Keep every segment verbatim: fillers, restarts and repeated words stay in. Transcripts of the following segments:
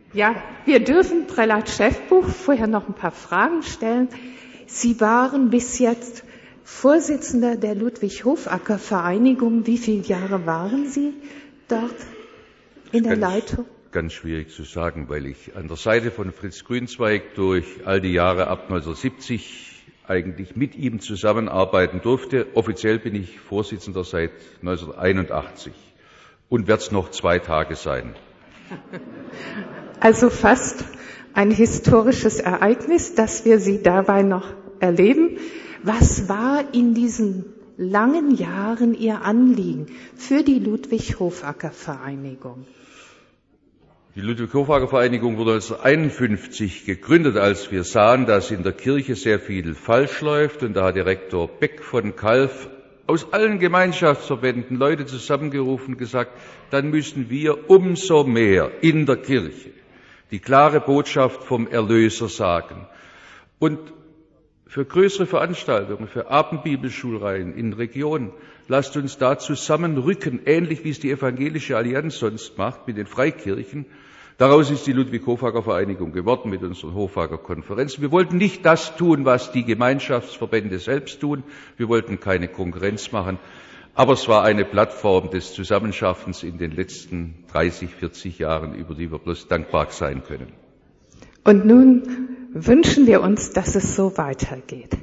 Ja, wir dürfen Prälat Schäffbuch vorher noch ein paar Fragen stellen. Sie waren bis jetzt Vorsitzender der Ludwig-Hofacker-Vereinigung. Wie viele Jahre waren Sie dort in der ganz, Leitung? Ganz schwierig zu sagen, weil ich an der Seite von Fritz Grünzweig durch all die Jahre ab neunzehnhundertsiebzig eigentlich mit ihm zusammenarbeiten durfte. Offiziell bin ich Vorsitzender seit neunzehnhunderteinundachtzig und werde es noch zwei Tage sein. Also fast ein historisches Ereignis, dass wir Sie dabei noch erleben. Was war in diesen langen Jahren Ihr Anliegen für die Ludwig-Hofacker-Vereinigung? Die Ludwig-Hofacker-Vereinigung wurde neunzehnhunderteinundfünfzig gegründet, als wir sahen, dass in der Kirche sehr viel falsch läuft. Und da hat der Rektor Beck von Calw aus allen Gemeinschaftsverbänden Leute zusammengerufen und gesagt, dann müssen wir umso mehr in der Kirche die klare Botschaft vom Erlöser sagen. Und für größere Veranstaltungen, für Abendbibelschulreihen in Regionen, lasst uns da zusammenrücken, ähnlich wie es die Evangelische Allianz sonst macht mit den Freikirchen. Daraus ist die Ludwig-Hofacker-Vereinigung geworden mit unseren Hofacker-Konferenzen. Wir wollten nicht das tun, was die Gemeinschaftsverbände selbst tun. Wir wollten keine Konkurrenz machen. Aber es war eine Plattform des Zusammenschaffens in den letzten dreißig, vierzig Jahren, über die wir bloß dankbar sein können. Und nun wünschen wir uns, dass es so weitergeht.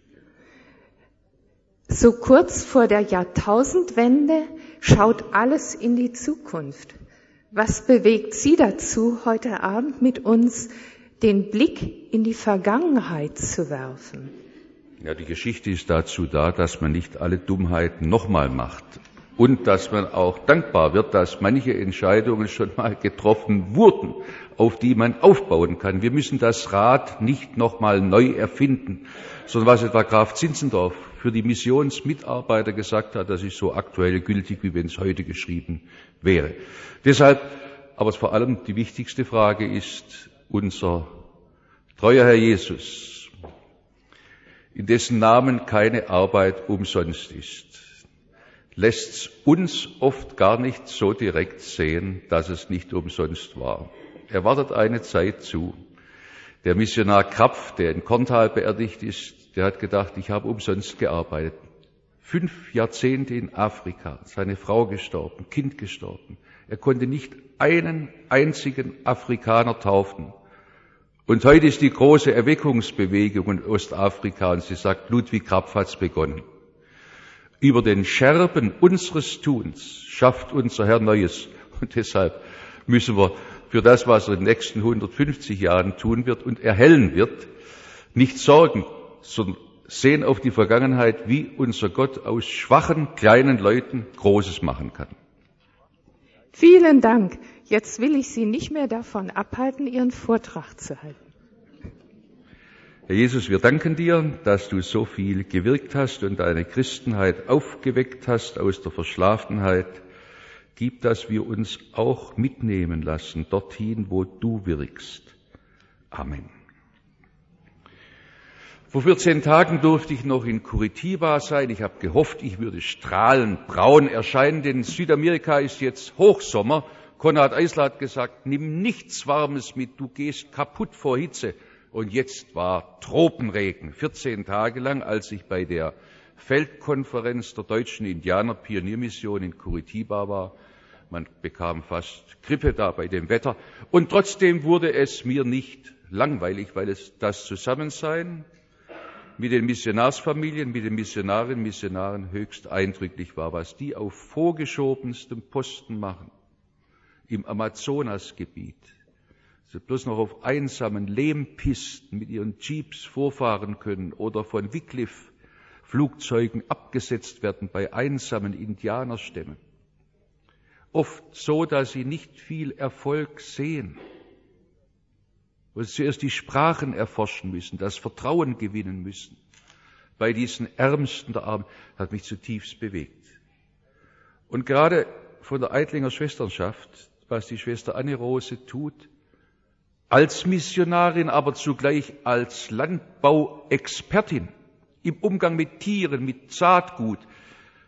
So kurz vor der Jahrtausendwende schaut alles in die Zukunft. Was bewegt Sie dazu, heute Abend mit uns den Blick in die Vergangenheit zu werfen? Ja, die Geschichte ist dazu da, dass man nicht alle Dummheiten nochmal macht und dass man auch dankbar wird, dass manche Entscheidungen schon mal getroffen wurden, auf die man aufbauen kann. Wir müssen das Rad nicht nochmal neu erfinden, sondern was etwa Graf Zinzendorf für die Missionsmitarbeiter gesagt hat, das ist so aktuell gültig, wie wenn es heute geschrieben wäre. Deshalb, aber vor allem die wichtigste Frage ist, unser treuer Herr Jesus, in dessen Namen keine Arbeit umsonst ist, lässt uns oft gar nicht so direkt sehen, dass es nicht umsonst war. Er wartet eine Zeit zu. Der Missionar Krapf, der in Korntal beerdigt ist, der hat gedacht, ich habe umsonst gearbeitet. Fünf Jahrzehnte in Afrika, seine Frau gestorben, Kind gestorben. Er konnte nicht einen einzigen Afrikaner taufen. Und heute ist die große Erweckungsbewegung in Ostafrika und sie sagt, Ludwig Krapf hat's begonnen. Über den Scherben unseres Tuns schafft unser Herr Neues. Und deshalb müssen wir für das, was er in den nächsten hundertfünfzig Jahren tun wird und erhellen wird, nicht sorgen, sondern sehen auf die Vergangenheit, wie unser Gott aus schwachen, kleinen Leuten Großes machen kann. Vielen Dank. Jetzt will ich Sie nicht mehr davon abhalten, Ihren Vortrag zu halten. Herr Jesus, wir danken dir, dass du so viel gewirkt hast und deine Christenheit aufgeweckt hast aus der Verschlafenheit. Gib, dass wir uns auch mitnehmen lassen, dorthin, wo du wirkst. Amen. Vor vierzehn Tagen durfte ich noch in Curitiba sein. Ich habe gehofft, ich würde strahlend braun erscheinen, denn Südamerika ist jetzt Hochsommer. Konrad Eisler hat gesagt, nimm nichts Warmes mit, du gehst kaputt vor Hitze. Und jetzt war Tropenregen, vierzehn Tage lang, als ich bei der Feldkonferenz der deutschen Indianer-Pioniermission in Curitiba war. Man bekam fast Grippe da bei dem Wetter. Und trotzdem wurde es mir nicht langweilig, weil es das Zusammensein mit den Missionarsfamilien, mit den Missionarinnen und Missionaren höchst eindrücklich war, was die auf vorgeschobenstem Posten machen. Im Amazonasgebiet, sie bloß noch auf einsamen Lehmpisten mit ihren Jeeps vorfahren können oder von Wycliffe-Flugzeugen abgesetzt werden bei einsamen Indianerstämmen. Oft so, dass sie nicht viel Erfolg sehen, weil sie zuerst die Sprachen erforschen müssen, das Vertrauen gewinnen müssen. Bei diesen Ärmsten der Armen hat mich zutiefst bewegt. Und gerade von der Eitlinger Schwesternschaft, was die Schwester Anne-Rose tut, als Missionarin, aber zugleich als Landbauexpertin im Umgang mit Tieren, mit Saatgut,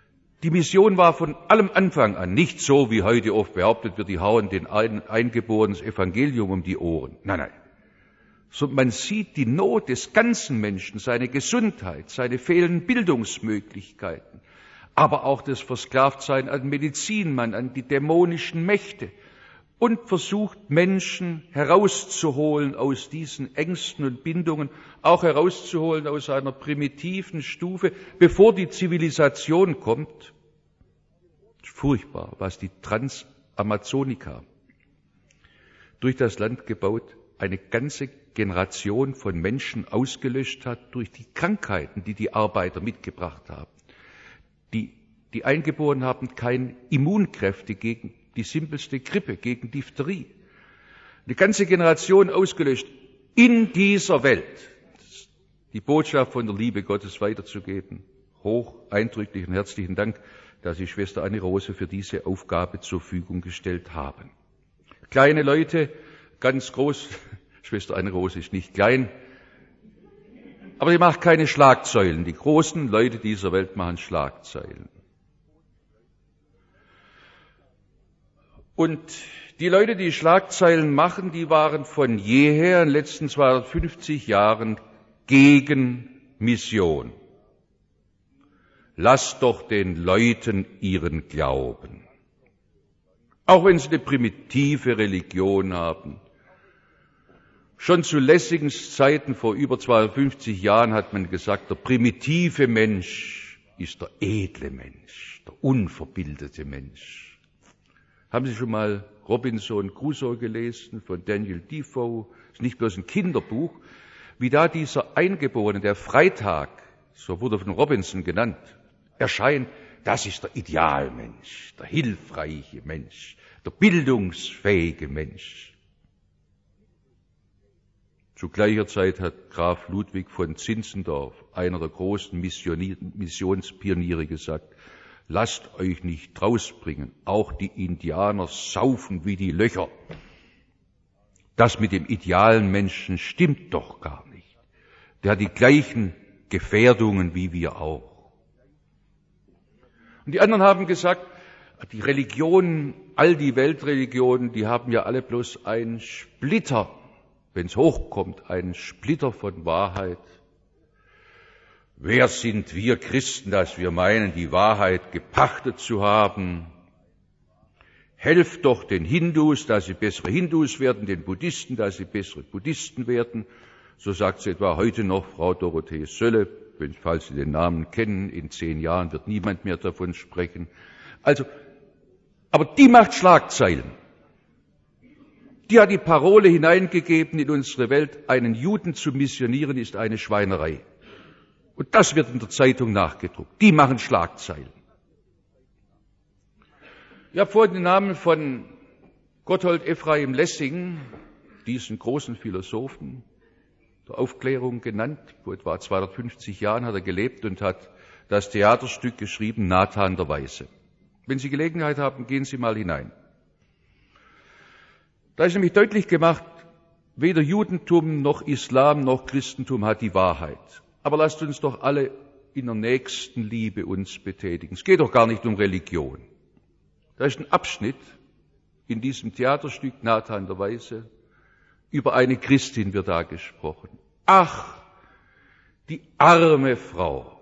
Die Mission war von allem Anfang an nicht so, wie heute oft behauptet wird, die hauen den Eingeborenen das Evangelium um die Ohren. Nein, nein. Sondern man sieht die Not des ganzen Menschen, seine Gesundheit, seine fehlenden Bildungsmöglichkeiten, aber auch das Versklavtsein an Medizinmann, an die dämonischen Mächte und versucht, Menschen herauszuholen aus diesen Ängsten und Bindungen, auch herauszuholen aus einer primitiven Stufe, bevor die Zivilisation kommt. Furchtbar, was die Transamazonica durch das Land gebaut, eine ganze Generation von Menschen ausgelöscht hat durch die Krankheiten, die die Arbeiter mitgebracht haben. Die, die Eingeborenen haben keine Immunkräfte gegen die simpelste Grippe, gegen Diphtherie. Eine ganze Generation ausgelöscht in dieser Welt. Die Botschaft von der Liebe Gottes weiterzugeben. Hoch eindrücklich und herzlichen Dank, dass Sie Schwester Anne Rose für diese Aufgabe zur Verfügung gestellt haben. Kleine Leute, ganz groß, Schwester Anne Rose ist nicht klein, aber sie macht keine Schlagzeilen. Die großen Leute dieser Welt machen Schlagzeilen. Und die Leute, die Schlagzeilen machen, die waren von jeher in den letzten zweihundertfünfzig Jahren gegen Mission. Lasst doch den Leuten ihren Glauben. Auch wenn sie eine primitive Religion haben. Schon zu Lessingens Zeiten vor über zweihundertfünfzig Jahren hat man gesagt, der primitive Mensch ist der edle Mensch, der unverbildete Mensch. Haben Sie schon mal Robinson Crusoe gelesen von Daniel Defoe? Das ist nicht bloß ein Kinderbuch. Wie da dieser Eingeborene, der Freitag, so wurde von Robinson genannt, erscheint, das ist der Idealmensch, der hilfreiche Mensch, der bildungsfähige Mensch. Zu gleicher Zeit hat Graf Ludwig von Zinzendorf, einer der großen Missionspioniere, gesagt, lasst euch nicht rausbringen, auch die Indianer saufen wie die Löcher. Das mit dem idealen Menschen stimmt doch gar nicht. Der hat die gleichen Gefährdungen wie wir auch. Und die anderen haben gesagt, die Religionen, all die Weltreligionen, die haben ja alle bloß einen Splitter, wenn es hochkommt, einen Splitter von Wahrheit. Wer sind wir Christen, dass wir meinen, die Wahrheit gepachtet zu haben? Helft doch den Hindus, dass sie bessere Hindus werden, den Buddhisten, dass sie bessere Buddhisten werden. So sagt sie etwa heute noch Frau Dorothee Sölle, falls Sie den Namen kennen. In zehn Jahren wird niemand mehr davon sprechen. Also, aber die macht Schlagzeilen. Die hat die Parole hineingegeben in unsere Welt, einen Juden zu missionieren ist eine Schweinerei. Und das wird in der Zeitung nachgedruckt. Die machen Schlagzeilen. Ich habe vorhin den Namen von Gotthold Ephraim Lessing, diesen großen Philosophen der Aufklärung genannt. Vor etwa zweihundertfünfzig Jahren hat er gelebt und hat das Theaterstück geschrieben, Nathan der Weise. Wenn Sie Gelegenheit haben, gehen Sie mal hinein. Da ist nämlich deutlich gemacht, weder Judentum noch Islam noch Christentum hat die Wahrheit. Aber lasst uns doch alle in der Nächstenliebe uns betätigen. Es geht doch gar nicht um Religion. Da ist ein Abschnitt in diesem Theaterstück Nathan der Weise. Über eine Christin wird da gesprochen. Ach, die arme Frau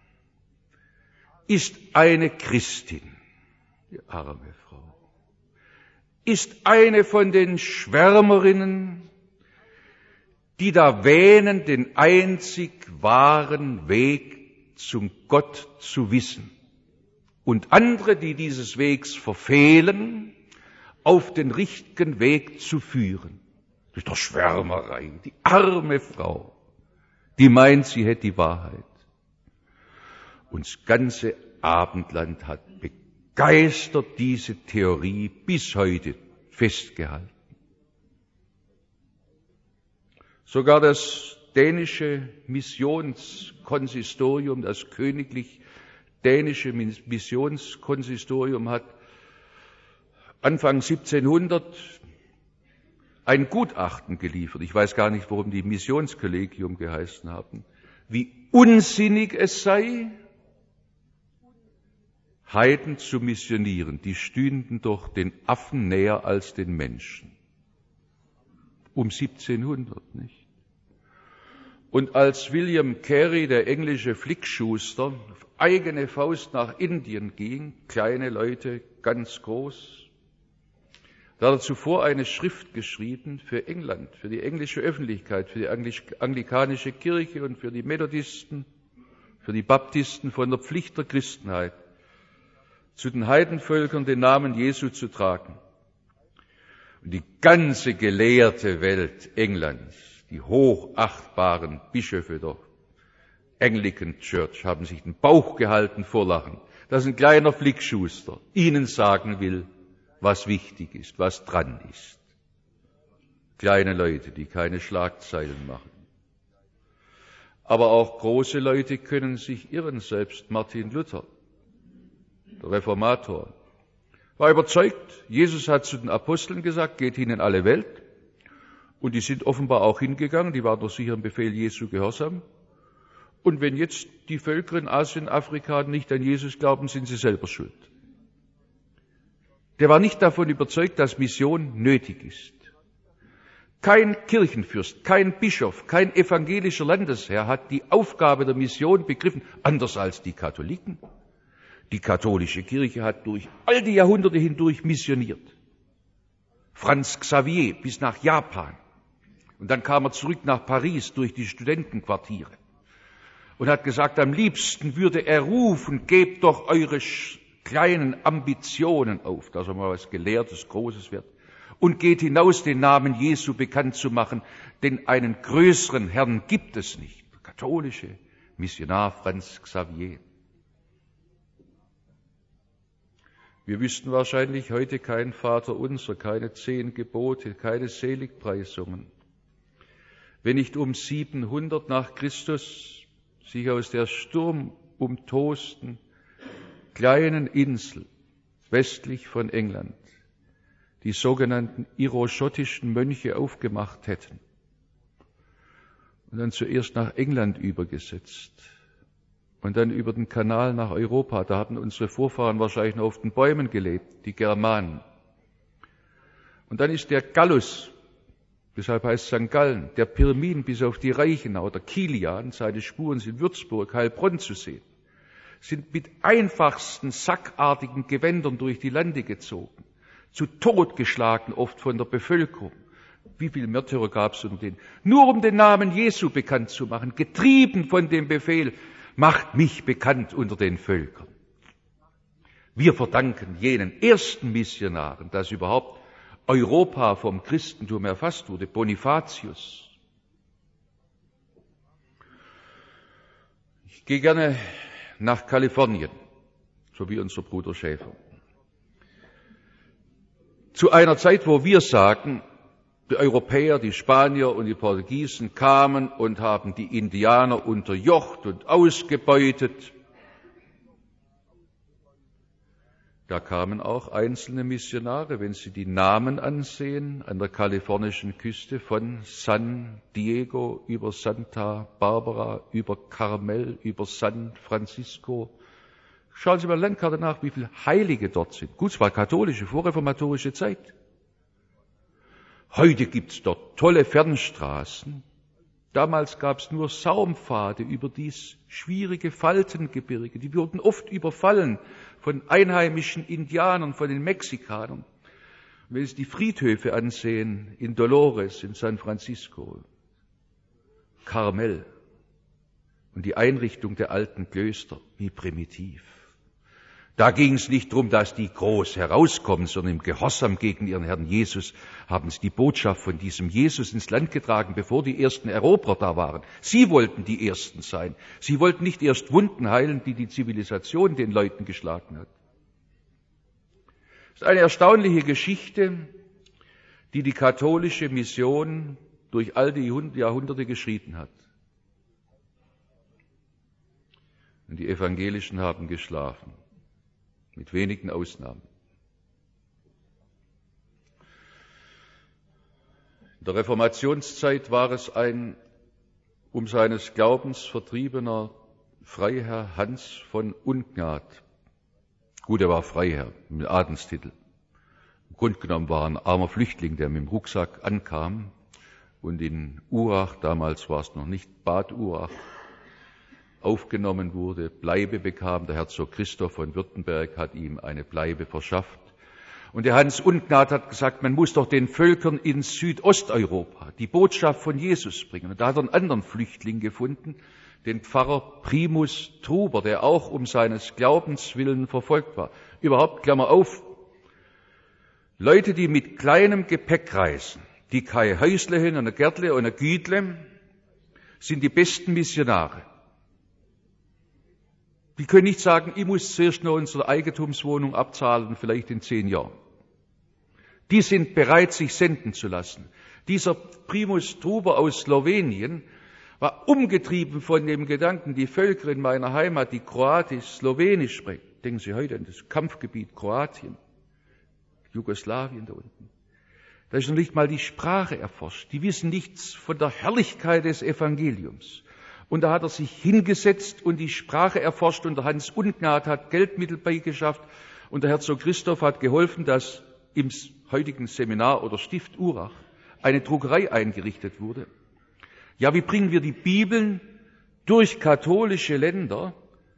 ist eine Christin. Die arme Frau ist eine von den Schwärmerinnen, die da wähnen, den einzig wahren Weg zum Gott zu wissen. Und andere, die dieses Wegs verfehlen, auf den richtigen Weg zu führen. Durch der Schwärmerei. Die arme Frau, die meint, sie hätte die Wahrheit. Und das ganze Abendland hat begeistert diese Theorie bis heute festgehalten. Sogar das dänische Missionskonsistorium, das königlich dänische Missionskonsistorium hat Anfang siebzehnhundert ein Gutachten geliefert. Ich weiß gar nicht, warum die Missionskollegium geheißen haben. Wie unsinnig es sei, Heiden zu missionieren, die stünden doch den Affen näher als den Menschen. Um siebzehnhundert, nicht? Und als William Carey, der englische Flickschuster, auf eigene Faust nach Indien ging, kleine Leute, ganz groß, da hat er zuvor eine Schrift geschrieben für England, für die englische Öffentlichkeit, für die anglikanische Kirche und für die Methodisten, für die Baptisten von der Pflicht der Christenheit, zu den Heidenvölkern den Namen Jesu zu tragen. Und die ganze gelehrte Welt Englands, die hochachtbaren Bischöfe der Anglican Church, haben sich den Bauch gehalten vor Lachen, dass ein kleiner Flickschuster ihnen sagen will, was wichtig ist, was dran ist. Kleine Leute, die keine Schlagzeilen machen. Aber auch große Leute können sich irren, selbst Martin Luther, der Reformator, war überzeugt, Jesus hat zu den Aposteln gesagt, geht hin in alle Welt. Und die sind offenbar auch hingegangen, die waren durch sicheren Befehl Jesu gehorsam. Und wenn jetzt die Völker in Asien, Afrika nicht an Jesus glauben, sind sie selber schuld. Der war nicht davon überzeugt, dass Mission nötig ist. Kein Kirchenfürst, kein Bischof, kein evangelischer Landesherr hat die Aufgabe der Mission begriffen, anders als die Katholiken. Die katholische Kirche hat durch all die Jahrhunderte hindurch missioniert. Franz Xavier bis nach Japan. Und dann kam er zurück nach Paris durch die Studentenquartiere und hat gesagt, am liebsten würde er rufen, gebt doch eure kleinen Ambitionen auf, dass er mal was Gelehrtes, Großes wird, und geht hinaus, den Namen Jesu bekannt zu machen, denn einen größeren Herrn gibt es nicht. Der katholische Missionar Franz Xavier. Wir wüssten wahrscheinlich heute kein Vaterunser, keine zehn Gebote, keine Seligpreisungen, wenn nicht um siebenhundert nach Christus sich aus der sturmumtosten kleinen Insel westlich von England die sogenannten iroschottischen Mönche aufgemacht hätten und dann zuerst nach England übergesetzt und dann über den Kanal nach Europa. Da hatten unsere Vorfahren wahrscheinlich noch auf den Bäumen gelebt, die Germanen. Und dann ist der Gallus, deshalb heißt Sankt Gallen, der Pirmin bis auf die Reichenau, der Kilian, seine Spuren sind Würzburg, Heilbronn zu sehen, sind mit einfachsten sackartigen Gewändern durch die Lande gezogen, zu Tod geschlagen oft von der Bevölkerung. Wie viele Märtyrer gab es unter denen? Nur um den Namen Jesu bekannt zu machen, getrieben von dem Befehl, macht mich bekannt unter den Völkern. Wir verdanken jenen ersten Missionaren, dass überhaupt Europa vom Christentum erfasst wurde, Bonifatius. Ich gehe gerne nach Kalifornien, so wie unser Bruder Schäfer. Zu einer Zeit, wo wir sagen, die Europäer, die Spanier und die Portugiesen kamen und haben die Indianer unterjocht und ausgebeutet. Da kamen auch einzelne Missionare, wenn Sie die Namen ansehen, an der kalifornischen Küste von San Diego über Santa Barbara, über Carmel, über San Francisco. Schauen Sie mal Landkarte nach, wie viele Heilige dort sind. Gut, es war katholische, vorreformatorische Zeit. Heute gibt's dort tolle Fernstraßen. Damals gab's nur Saumpfade über dies schwierige Faltengebirge. Die wurden oft überfallen von einheimischen Indianern, von den Mexikanern. Wenn Sie die Friedhöfe ansehen, in Dolores, in San Francisco, Carmel und die Einrichtung der alten Klöster, wie primitiv. Da ging es nicht darum, dass die groß herauskommen, sondern im Gehorsam gegen ihren Herrn Jesus haben sie die Botschaft von diesem Jesus ins Land getragen, bevor die ersten Eroberer da waren. Sie wollten die Ersten sein. Sie wollten nicht erst Wunden heilen, die die Zivilisation den Leuten geschlagen hat. Das ist eine erstaunliche Geschichte, die die katholische Mission durch all die Jahrhunderte geschrien hat. Und die Evangelischen haben geschlafen. Mit wenigen Ausnahmen. In der Reformationszeit war es ein um seines Glaubens vertriebener Freiherr Hans von Ungnad Gut, er war Freiherr mit Adelstitel. Im Grunde genommen war er ein armer Flüchtling, der mit dem Rucksack ankam und in Urach, damals war es noch nicht Bad Urach, aufgenommen wurde, Bleibe bekam. Der Herzog Christoph von Württemberg hat ihm eine Bleibe verschafft. Und der Hans Ungnad hat gesagt, man muss doch den Völkern in Südosteuropa die Botschaft von Jesus bringen. Und da hat er einen anderen Flüchtling gefunden, den Pfarrer Primus Truber, der auch um seines Glaubens willen verfolgt war. Überhaupt, Klammer auf, Leute, die mit kleinem Gepäck reisen, die kein Häusle hin und ein Gärtle und ein Gütle, sind die besten Missionare. Die können nicht sagen, ich muss zuerst noch unsere Eigentumswohnung abzahlen, vielleicht in zehn Jahren. Die sind bereit, sich senden zu lassen. Dieser Primus Truber aus Slowenien war umgetrieben von dem Gedanken, die Völker in meiner Heimat, die Kroatisch, Slowenisch sprechen. Denken Sie heute an das Kampfgebiet Kroatien, Jugoslawien da unten. Da ist noch nicht mal die Sprache erforscht. Die wissen nichts von der Herrlichkeit des Evangeliums. Und da hat er sich hingesetzt und die Sprache erforscht und der Hans Ungnad hat Geldmittel beigeschafft und der Herzog Christoph hat geholfen, dass im heutigen Seminar oder Stift Urach eine Druckerei eingerichtet wurde. Ja, wie bringen wir die Bibeln durch katholische Länder,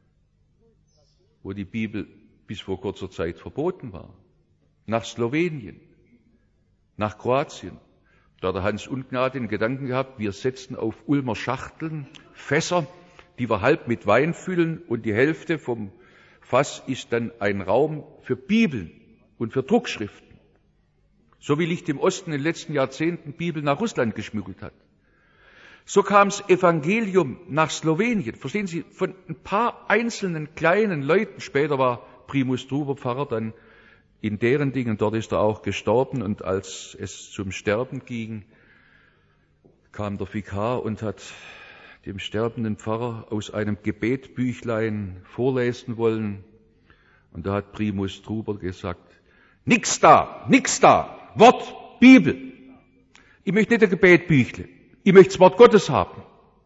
wo die Bibel bis vor kurzer Zeit verboten war, nach Slowenien, nach Kroatien? Da hat der Hans Ungnad den Gedanken gehabt, wir setzen auf Ulmer Schachteln Fässer, die wir halb mit Wein füllen und die Hälfte vom Fass ist dann ein Raum für Bibeln und für Druckschriften. So wie Licht im Osten in den letzten Jahrzehnten Bibeln nach Russland geschmuggelt hat. So kam das Evangelium nach Slowenien. Verstehen Sie, von ein paar einzelnen kleinen Leuten, später war Primus Truber Pfarrer dann in deren Dingen, dort ist er auch gestorben und als es zum Sterben ging, kam der Vikar und hat dem sterbenden Pfarrer aus einem Gebetbüchlein vorlesen wollen. Und da hat Primus Truber gesagt, nix da, nix da, Wort, Bibel. Ich möchte nicht ein Gebetbüchle, ich möchte das Wort Gottes haben.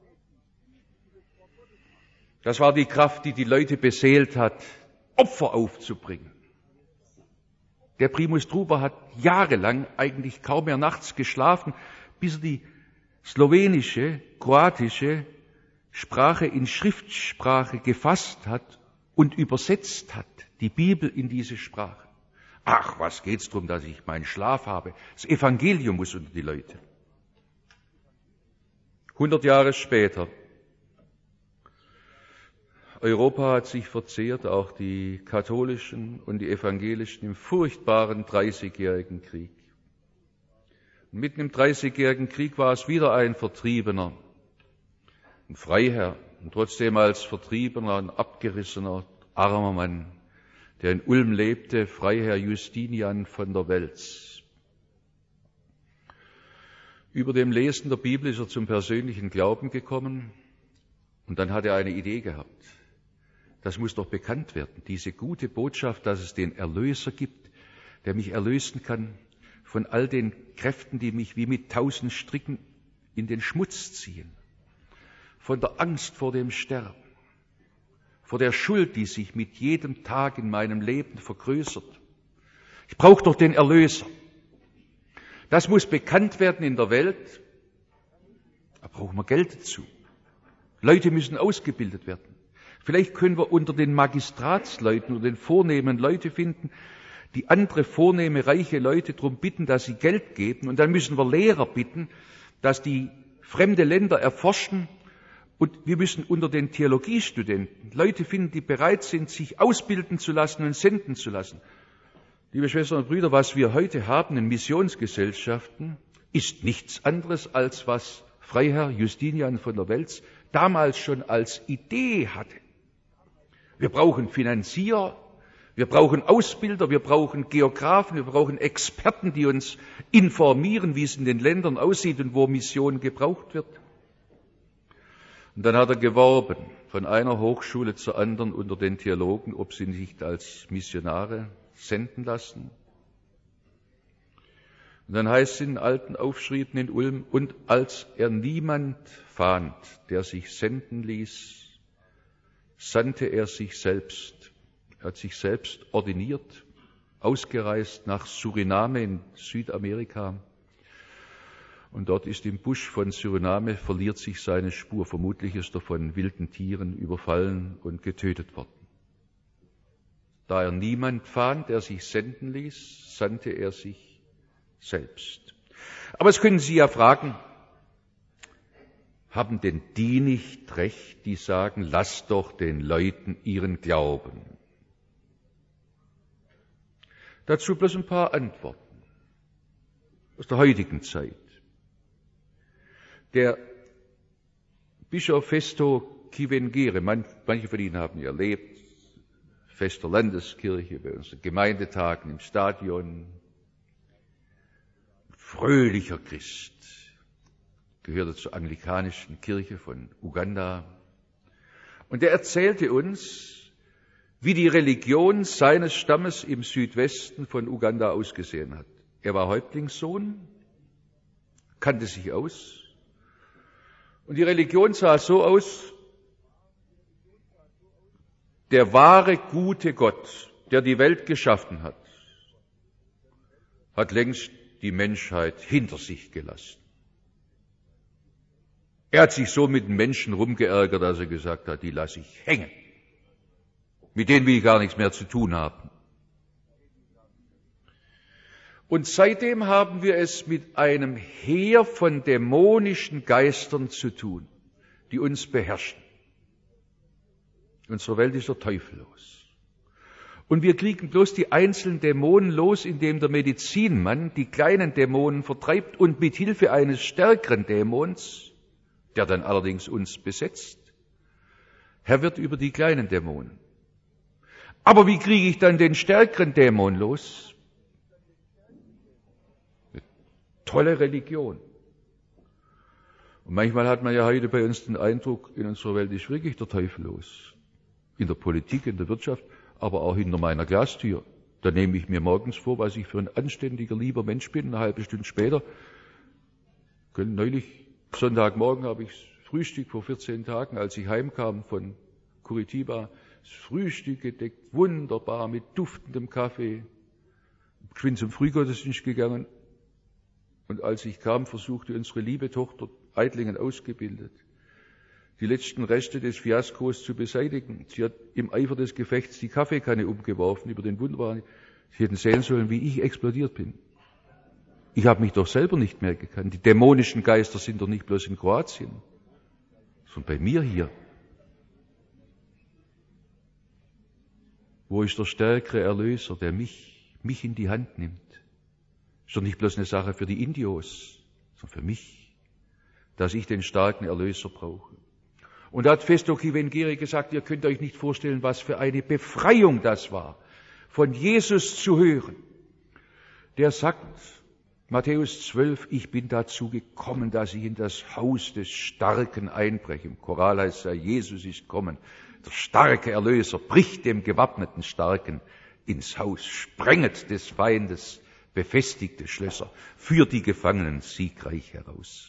Das war die Kraft, die die Leute beseelt hat, Opfer aufzubringen. Der Primus Truber hat jahrelang eigentlich kaum mehr nachts geschlafen, bis er die slowenische, kroatische Sprache in Schriftsprache gefasst hat und übersetzt hat, die Bibel in diese Sprache. Ach, was geht's drum, dass ich meinen Schlaf habe? Das Evangelium muss unter die Leute. Hundert Jahre später. Europa hat sich verzehrt, auch die katholischen und die evangelischen, im furchtbaren Dreißigjährigen Krieg. Und mitten im Dreißigjährigen Krieg war es wieder ein Vertriebener, ein Freiherr, und trotzdem als Vertriebener, ein abgerissener, armer Mann, der in Ulm lebte, Freiherr Justinian von der Welz. Über dem Lesen der Bibel ist er zum persönlichen Glauben gekommen und dann hat er eine Idee gehabt. Das muss doch bekannt werden, diese gute Botschaft, dass es den Erlöser gibt, der mich erlösen kann von all den Kräften, die mich wie mit tausend Stricken in den Schmutz ziehen, von der Angst vor dem Sterben, vor der Schuld, die sich mit jedem Tag in meinem Leben vergrößert. Ich brauche doch den Erlöser. Das muss bekannt werden in der Welt. Da brauchen wir Geld dazu. Leute müssen ausgebildet werden. Vielleicht können wir unter den Magistratsleuten oder den vornehmen Leute finden, die andere vornehme, reiche Leute darum bitten, dass sie Geld geben. Und dann müssen wir Lehrer bitten, dass die fremde Länder erforschen. Und wir müssen unter den Theologiestudenten Leute finden, die bereit sind, sich ausbilden zu lassen und senden zu lassen. Liebe Schwestern und Brüder, was wir heute haben in Missionsgesellschaften, ist nichts anderes, als was Freiherr Justinian von der Welz damals schon als Idee hatte. Wir brauchen Finanzier, wir brauchen Ausbilder, wir brauchen Geografen, wir brauchen Experten, die uns informieren, wie es in den Ländern aussieht und wo Mission gebraucht wird. Und dann hat er geworben, von einer Hochschule zur anderen unter den Theologen, ob sie nicht als Missionare senden lassen. Und dann heißt es in alten Aufschriften in Ulm, und als er niemand fand, der sich senden ließ, sandte er sich selbst. Er hat sich selbst ordiniert, ausgereist nach Suriname in Südamerika. Und dort ist im Busch von Suriname, verliert sich seine Spur. Vermutlich ist er von wilden Tieren überfallen und getötet worden. Da er niemand fand, der sich senden ließ, sandte er sich selbst. Aber es können Sie ja fragen, haben denn die nicht recht, die sagen, lass doch den Leuten ihren Glauben? Dazu bloß ein paar Antworten aus der heutigen Zeit. Der Bischof Festo Kivengere, manche von Ihnen haben ihn erlebt, Fester Landeskirche, bei unseren Gemeindetagen im Stadion, fröhlicher Christ, gehörte zur anglikanischen Kirche von Uganda. Und er erzählte uns, wie die Religion seines Stammes im Südwesten von Uganda ausgesehen hat. Er war Häuptlingssohn, kannte sich aus. Und die Religion sah so aus, der wahre, gute Gott, der die Welt geschaffen hat, hat längst die Menschheit hinter sich gelassen. Er hat sich so mit den Menschen rumgeärgert, dass er gesagt hat, die lasse ich hängen. Mit denen will ich gar nichts mehr zu tun haben. Und seitdem haben wir es mit einem Heer von dämonischen Geistern zu tun, die uns beherrschen. Unsere Welt ist der Teufel los. Und wir kriegen bloß die einzelnen Dämonen los, indem der Medizinmann die kleinen Dämonen vertreibt und mit Hilfe eines stärkeren Dämons, der dann allerdings uns besetzt, Herr wird über die kleinen Dämonen. Aber wie kriege ich dann den stärkeren Dämon los? Eine tolle Religion. Und manchmal hat man ja heute bei uns den Eindruck, in unserer Welt ist wirklich der Teufel los. In der Politik, in der Wirtschaft, aber auch hinter meiner Glastür. Da nehme ich mir morgens vor, was ich für ein anständiger, lieber Mensch bin. Eine halbe Stunde später, neulich, Sonntagmorgen, habe ich Frühstück vor vierzehn Tagen, als ich heimkam von Curitiba, das Frühstück gedeckt, wunderbar, mit duftendem Kaffee. Ich bin zum Frühgottesdienst gegangen. Und als ich kam, versuchte unsere liebe Tochter, Eitlingen ausgebildet, die letzten Reste des Fiaskos zu beseitigen. Sie hat im Eifer des Gefechts die Kaffeekanne umgeworfen über den wunderbaren. Sie hätten sehen sollen, wie ich explodiert bin. Ich habe mich doch selber nicht mehr gekannt. Die dämonischen Geister sind doch nicht bloß in Kroatien, sondern bei mir hier. Wo ist der stärkere Erlöser, der mich, mich in die Hand nimmt? Ist doch nicht bloß eine Sache für die Indios, sondern für mich, dass ich den starken Erlöser brauche. Und da hat Festo Kivengere gesagt, ihr könnt euch nicht vorstellen, was für eine Befreiung das war, von Jesus zu hören. Der sagt, Matthäus zwölf, ich bin dazu gekommen, dass ich in das Haus des Starken einbreche. Im Choral heißt es ja, Jesus ist kommen. Der starke Erlöser bricht dem gewappneten Starken ins Haus, sprenget des Feindes befestigte Schlösser, führt die Gefangenen siegreich heraus.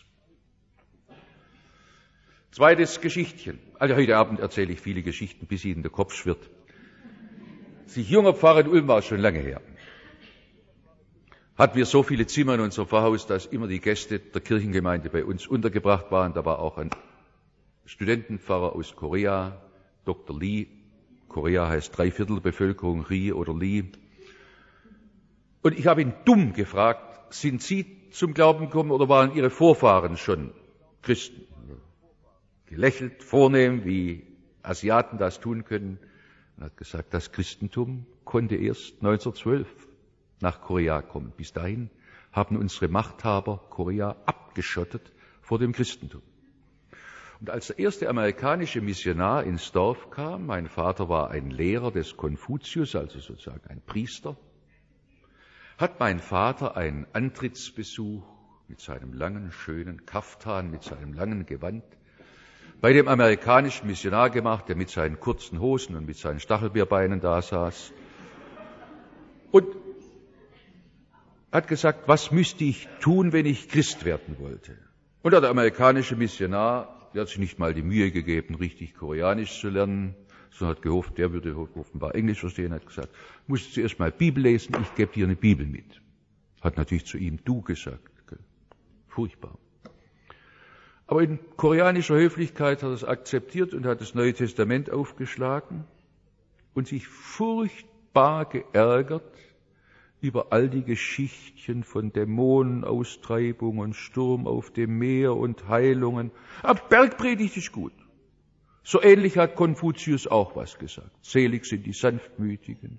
Zweites Geschichtchen. Also heute Abend erzähle ich viele Geschichten, bis Ihnen der Kopf schwirrt. Als ich junger Pfarrer in Ulm war, schon lange her, hatten wir so viele Zimmer in unserem Pfarrhaus, dass immer die Gäste der Kirchengemeinde bei uns untergebracht waren. Da war auch ein Studentenpfarrer aus Korea, Doktor Lee. Korea heißt Dreiviertel Bevölkerung, Ri oder Lee. Und ich habe ihn dumm gefragt, sind Sie zum Glauben gekommen oder waren Ihre Vorfahren schon Christen? Gelächelt, vornehm, wie Asiaten das tun können. Und hat gesagt, das Christentum konnte erst neunzehnhundertzwölf nach Korea kommen. Bis dahin haben unsere Machthaber Korea abgeschottet vor dem Christentum. Und als der erste amerikanische Missionar ins Dorf kam, mein Vater war ein Lehrer des Konfuzius, also sozusagen ein Priester, hat mein Vater einen Antrittsbesuch mit seinem langen, schönen Kaftan, mit seinem langen Gewand bei dem amerikanischen Missionar gemacht, der mit seinen kurzen Hosen und mit seinen Stachelbeerbeinen da saß. Und hat gesagt, was müsste ich tun, wenn ich Christ werden wollte? Und der amerikanische Missionar, der hat sich nicht mal die Mühe gegeben, richtig Koreanisch zu lernen, sondern hat gehofft, der würde offenbar Englisch verstehen, hat gesagt, musst du zuerst mal Bibel lesen, ich gebe dir eine Bibel mit. Hat natürlich zu ihm du gesagt. Furchtbar. Aber in koreanischer Höflichkeit hat er es akzeptiert und hat das Neue Testament aufgeschlagen und sich furchtbar geärgert über all die Geschichtchen von Dämonenaustreibung und Sturm auf dem Meer und Heilungen. Aber Bergpredigt ist gut. So ähnlich hat Konfuzius auch was gesagt. Selig sind die Sanftmütigen.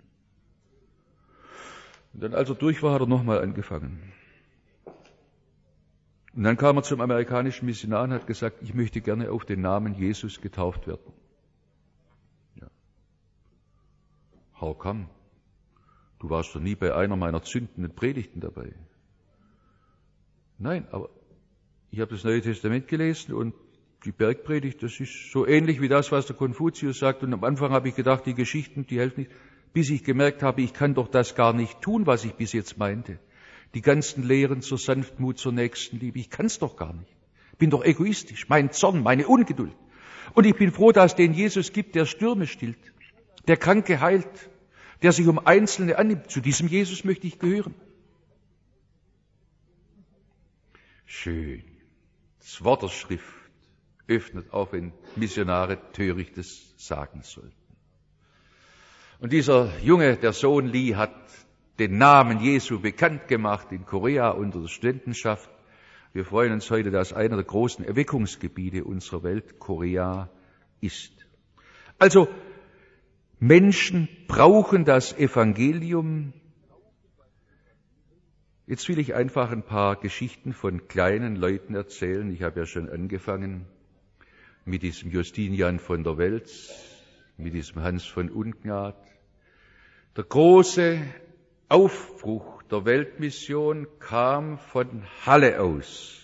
Und dann, als er durch war, hat er nochmal angefangen. Und dann kam er zum amerikanischen Missionar und hat gesagt, ich möchte gerne auf den Namen Jesus getauft werden. Ja. How come? Du warst doch nie bei einer meiner zündenden Predigten dabei. Nein, aber ich habe das Neue Testament gelesen und die Bergpredigt, das ist so ähnlich wie das, was der Konfuzius sagt. Und am Anfang habe ich gedacht, die Geschichten, die helfen nicht, bis ich gemerkt habe, ich kann doch das gar nicht tun, was ich bis jetzt meinte. Die ganzen Lehren zur Sanftmut, zur Nächstenliebe, ich kann es doch gar nicht. Ich bin doch egoistisch, mein Zorn, meine Ungeduld. Und ich bin froh, dass es den Jesus gibt, der Stürme stillt, der Kranke heilt, der sich um Einzelne annimmt. Zu diesem Jesus möchte ich gehören. Schön. Das Wort der Schrift öffnet, auch wenn Missionare Törichtes sagen sollten. Und dieser Junge, der Sohn Lee, hat den Namen Jesu bekannt gemacht in Korea unter der Studentenschaft. Wir freuen uns heute, dass einer der großen Erweckungsgebiete unserer Welt Korea ist. Also, Menschen brauchen das Evangelium. Jetzt will ich einfach ein paar Geschichten von kleinen Leuten erzählen. Ich habe ja schon angefangen mit diesem Justinian von der Welz, mit diesem Hans von Ungnad. Der große Aufbruch der Weltmission kam von Halle aus.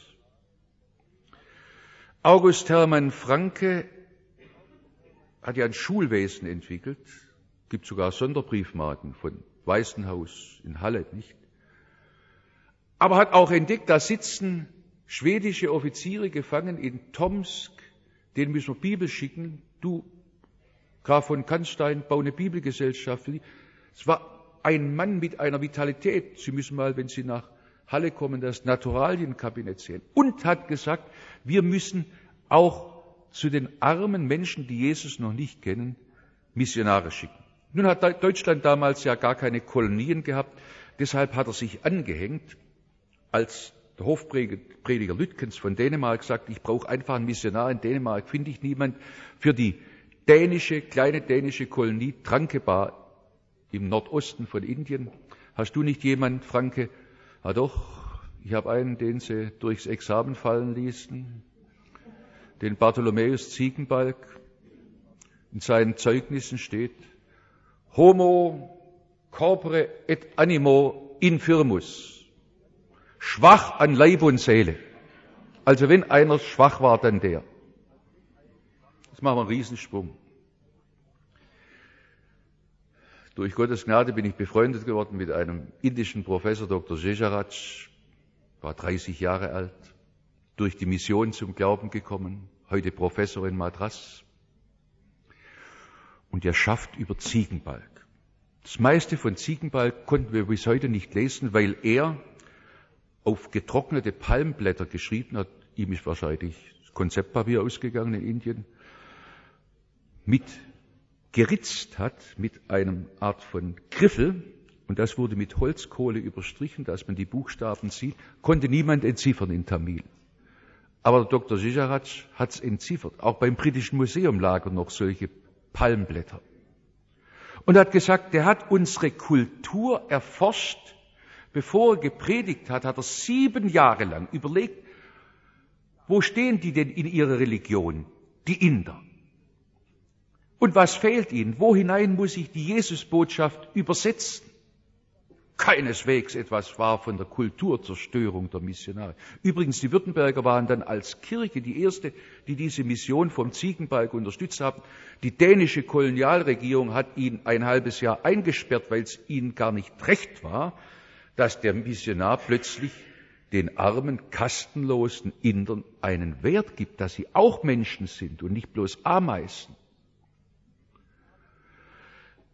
August Hermann Francke hat ja ein Schulwesen entwickelt, gibt sogar Sonderbriefmarken von Waisenhaus in Halle, nicht? Aber hat auch entdeckt, da sitzen schwedische Offiziere gefangen in Tomsk, denen müssen wir Bibel schicken. Du, Graf von Kannstein, bau eine Bibelgesellschaft. Es war ein Mann mit einer Vitalität. Sie müssen mal, wenn Sie nach Halle kommen, das Naturalienkabinett sehen. Und hat gesagt, wir müssen auch zu den armen Menschen, die Jesus noch nicht kennen, Missionare schicken. Nun hat Deutschland damals ja gar keine Kolonien gehabt. Deshalb hat er sich angehängt, als der Hofprediger Lütkens von Dänemark sagt, ich brauche einfach einen Missionar in Dänemark, finde ich niemand für die dänische, kleine dänische Kolonie Trankebar im Nordosten von Indien. Hast du nicht jemanden, Franke? Ah doch, ich habe einen, den sie durchs Examen fallen ließen, den Bartholomäus Ziegenbalg. In seinen Zeugnissen steht, Homo corpore et animo infirmus. Schwach an Leib und Seele. Also wenn einer schwach war, dann der. Jetzt machen wir einen Riesensprung. Durch Gottes Gnade bin ich befreundet geworden mit einem indischen Professor, Doktor Jejaraj, war dreißig Jahre alt, durch die Mission zum Glauben gekommen, heute Professor in Madras. Und er schafft über Ziegenbalg. Das meiste von Ziegenbalg konnten wir bis heute nicht lesen, weil er auf getrocknete Palmblätter geschrieben hat, ihm ist wahrscheinlich das Konzeptpapier ausgegangen in Indien, mit geritzt hat mit einem Art von Griffel, und das wurde mit Holzkohle überstrichen, dass man die Buchstaben sieht, konnte niemand entziffern in Tamil. Aber der Doktor Jejaraj hat es entziffert. Auch beim Britischen Museum lagen noch solche Palmblätter. Und er hat gesagt, der hat unsere Kultur erforscht. Bevor er gepredigt hat, hat er sieben Jahre lang überlegt, wo stehen die denn in ihrer Religion, die Inder? Und was fehlt ihnen? Wo hinein muss ich die Jesusbotschaft übersetzen? Keineswegs etwas war von der Kulturzerstörung der Missionare. Übrigens, die Württemberger waren dann als Kirche die erste, die diese Mission vom Ziegenbalg unterstützt haben. Die dänische Kolonialregierung hat ihn ein halbes Jahr eingesperrt, weil es ihnen gar nicht recht war, dass der Missionar plötzlich den armen, kastenlosen Indern einen Wert gibt, dass sie auch Menschen sind und nicht bloß Ameisen.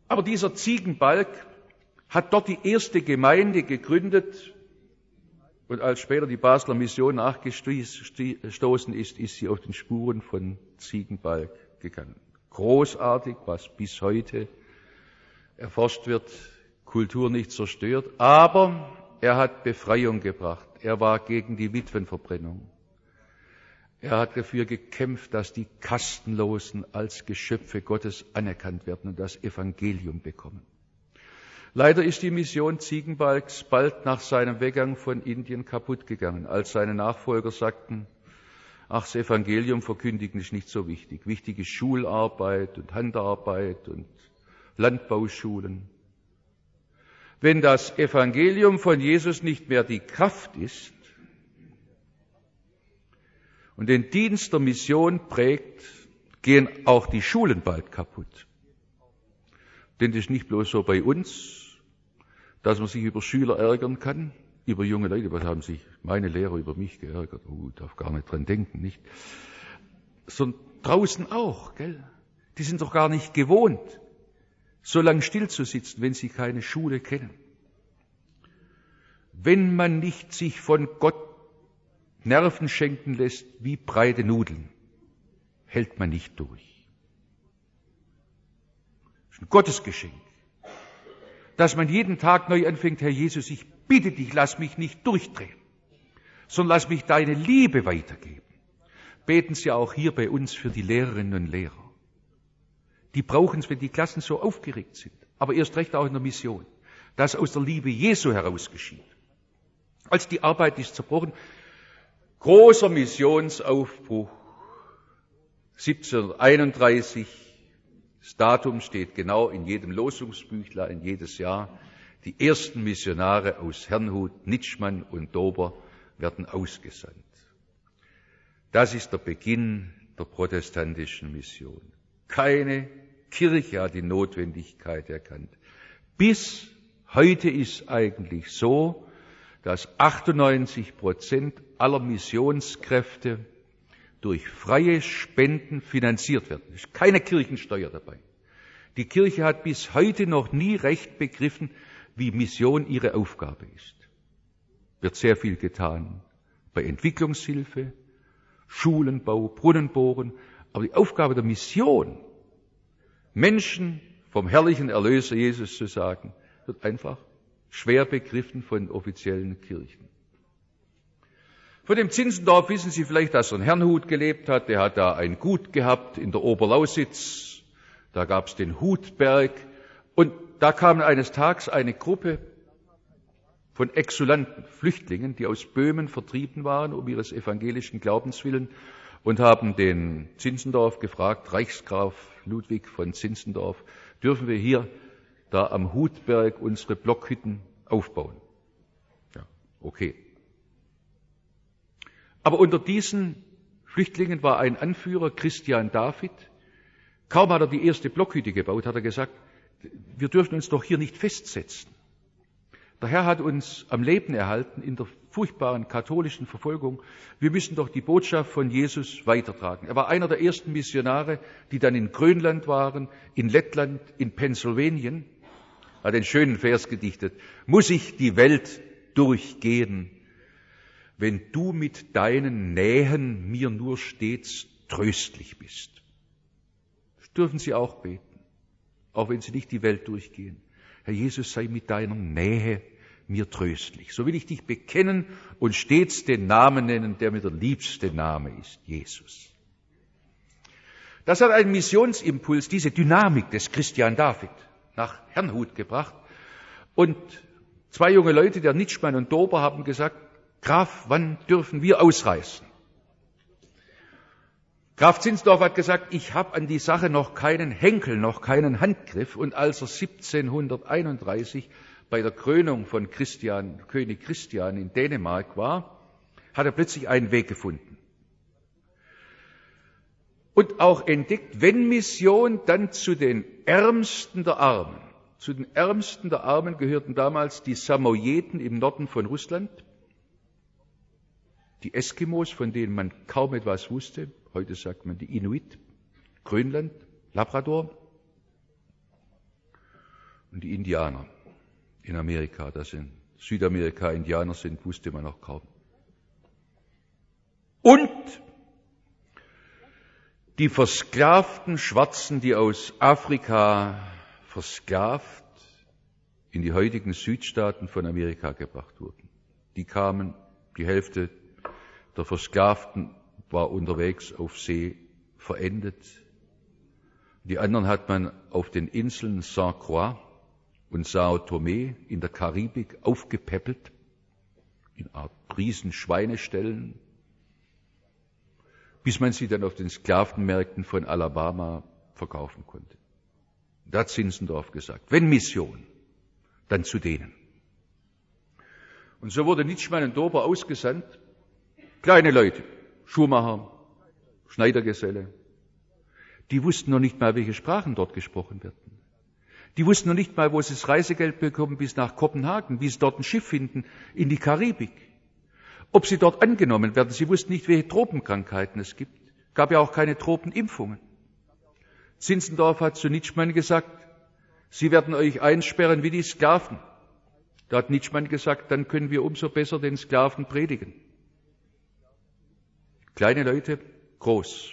Aber dieser Ziegenbalg hat dort die erste Gemeinde gegründet, und als später die Basler Mission nachgestoßen ist, ist sie auf den Spuren von Ziegenbalg gegangen. Großartig, was bis heute erforscht wird, Kultur nicht zerstört, aber er hat Befreiung gebracht. Er war gegen die Witwenverbrennung. Er hat dafür gekämpft, dass die Kastenlosen als Geschöpfe Gottes anerkannt werden und das Evangelium bekommen. Leider ist die Mission Ziegenbalgs bald nach seinem Weggang von Indien kaputt gegangen, als seine Nachfolger sagten, ach, das Evangelium verkündigen ist nicht so wichtig. Wichtig ist Schularbeit und Handarbeit und Landbauschulen. Wenn das Evangelium von Jesus nicht mehr die Kraft ist und den Dienst der Mission prägt, gehen auch die Schulen bald kaputt. Denn das ist nicht bloß so bei uns, dass man sich über Schüler ärgern kann, über junge Leute. Was haben sich meine Lehrer über mich geärgert? Oh, ich darf gar nicht dran denken, nicht? Sondern draußen auch, gell? Die sind doch gar nicht gewohnt, so lange stillzusitzen, wenn sie keine Schule kennen. Wenn man nicht sich von Gott Nerven schenken lässt wie breite Nudeln, hält man nicht durch. Das ist ein Gottesgeschenk, dass man jeden Tag neu anfängt, Herr Jesus, ich bitte dich, lass mich nicht durchdrehen, sondern lass mich deine Liebe weitergeben. Beten Sie auch hier bei uns für die Lehrerinnen und Lehrer. Die brauchen es, wenn die Klassen so aufgeregt sind, aber erst recht auch in der Mission, dass aus der Liebe Jesu heraus geschieht. Als die Arbeit ist zerbrochen, großer Missionsaufbruch, siebzehnhunderteinunddreißig, das Datum steht genau in jedem Losungsbüchlein jedes Jahr. Die ersten Missionare aus Herrnhut, Nitschmann und Dober werden ausgesandt. Das ist der Beginn der protestantischen Mission. Keine Kirche hat die Notwendigkeit erkannt. Bis heute ist eigentlich so, dass achtundneunzig Prozent aller Missionskräfte durch freie Spenden finanziert werden. Es ist keine Kirchensteuer dabei. Die Kirche hat bis heute noch nie recht begriffen, wie Mission ihre Aufgabe ist. Wird sehr viel getan bei Entwicklungshilfe, Schulenbau, Brunnenbohren, aber die Aufgabe der Mission, Menschen vom herrlichen Erlöser Jesus zu sagen, wird einfach schwer begriffen von offiziellen Kirchen. Von dem Zinzendorf wissen Sie vielleicht, dass er in Herrnhut gelebt hat. Der hat da ein Gut gehabt in der Oberlausitz. Da gab es den Hutberg. Und da kam eines Tages eine Gruppe von Exulanten, Flüchtlingen, die aus Böhmen vertrieben waren, um ihres evangelischen Glaubens willen, und haben den Zinzendorf gefragt, Reichsgraf Ludwig von Zinzendorf, dürfen wir hier da am Hutberg unsere Blockhütten aufbauen? Ja, okay. Aber unter diesen Flüchtlingen war ein Anführer, Christian David. Kaum hat er die erste Blockhütte gebaut, hat er gesagt, wir dürfen uns doch hier nicht festsetzen. Der Herr hat uns am Leben erhalten in der furchtbaren katholischen Verfolgung. Wir müssen doch die Botschaft von Jesus weitertragen. Er war einer der ersten Missionare, die dann in Grönland waren, in Lettland, in Pennsylvanien. Er hat den schönen Vers gedichtet, muss ich die Welt durchgehen, wenn du mit deinen Nähen mir nur stets tröstlich bist. Das dürfen Sie auch beten, auch wenn Sie nicht die Welt durchgehen. Herr Jesus, sei mit deiner Nähe mir tröstlich. So will ich dich bekennen und stets den Namen nennen, der mir der liebste Name ist, Jesus. Das hat einen Missionsimpuls, diese Dynamik des Christian David, nach Herrnhut gebracht. Und zwei junge Leute, der Nitschmann und Dober, haben gesagt, Graf, wann dürfen wir ausreisen? Graf Zinzendorf hat gesagt, ich habe an die Sache noch keinen Henkel, noch keinen Handgriff. Und als er siebzehnhunderteinunddreißig bei der Krönung von Christian, König Christian in Dänemark war, hat er plötzlich einen Weg gefunden. Und auch entdeckt, wenn Mission, dann zu den Ärmsten der Armen. Zu den Ärmsten der Armen gehörten damals die Samojeden im Norden von Russland, die Eskimos, von denen man kaum etwas wusste, heute sagt man die Inuit, Grönland, Labrador. Und die Indianer in Amerika, dass in Südamerika Indianer sind, wusste man noch kaum. Und die versklavten Schwarzen, die aus Afrika versklavt in die heutigen Südstaaten von Amerika gebracht wurden. Die kamen, die Hälfte der Versklavten war unterwegs auf See verendet. Die anderen hat man auf den Inseln Saint Croix und Sao Tome in der Karibik aufgepäppelt, in einer Art Riesenschweineställen, bis man sie dann auf den Sklavenmärkten von Alabama verkaufen konnte. Da hat Zinzendorf gesagt, wenn Mission, dann zu denen. Und so wurde Nitschmann und Dober ausgesandt, kleine Leute, Schuhmacher, Schneidergeselle, die wussten noch nicht mal, welche Sprachen dort gesprochen werden. Die wussten noch nicht mal, wo sie das Reisegeld bekommen bis nach Kopenhagen, wie sie dort ein Schiff finden in die Karibik. Ob sie dort angenommen werden, sie wussten nicht, welche Tropenkrankheiten es gibt. Gab ja auch keine Tropenimpfungen. Zinzendorf hat zu Nitschmann gesagt, Sie werden euch einsperren wie die Sklaven. Da hat Nitschmann gesagt, dann können wir umso besser den Sklaven predigen. Kleine Leute, groß.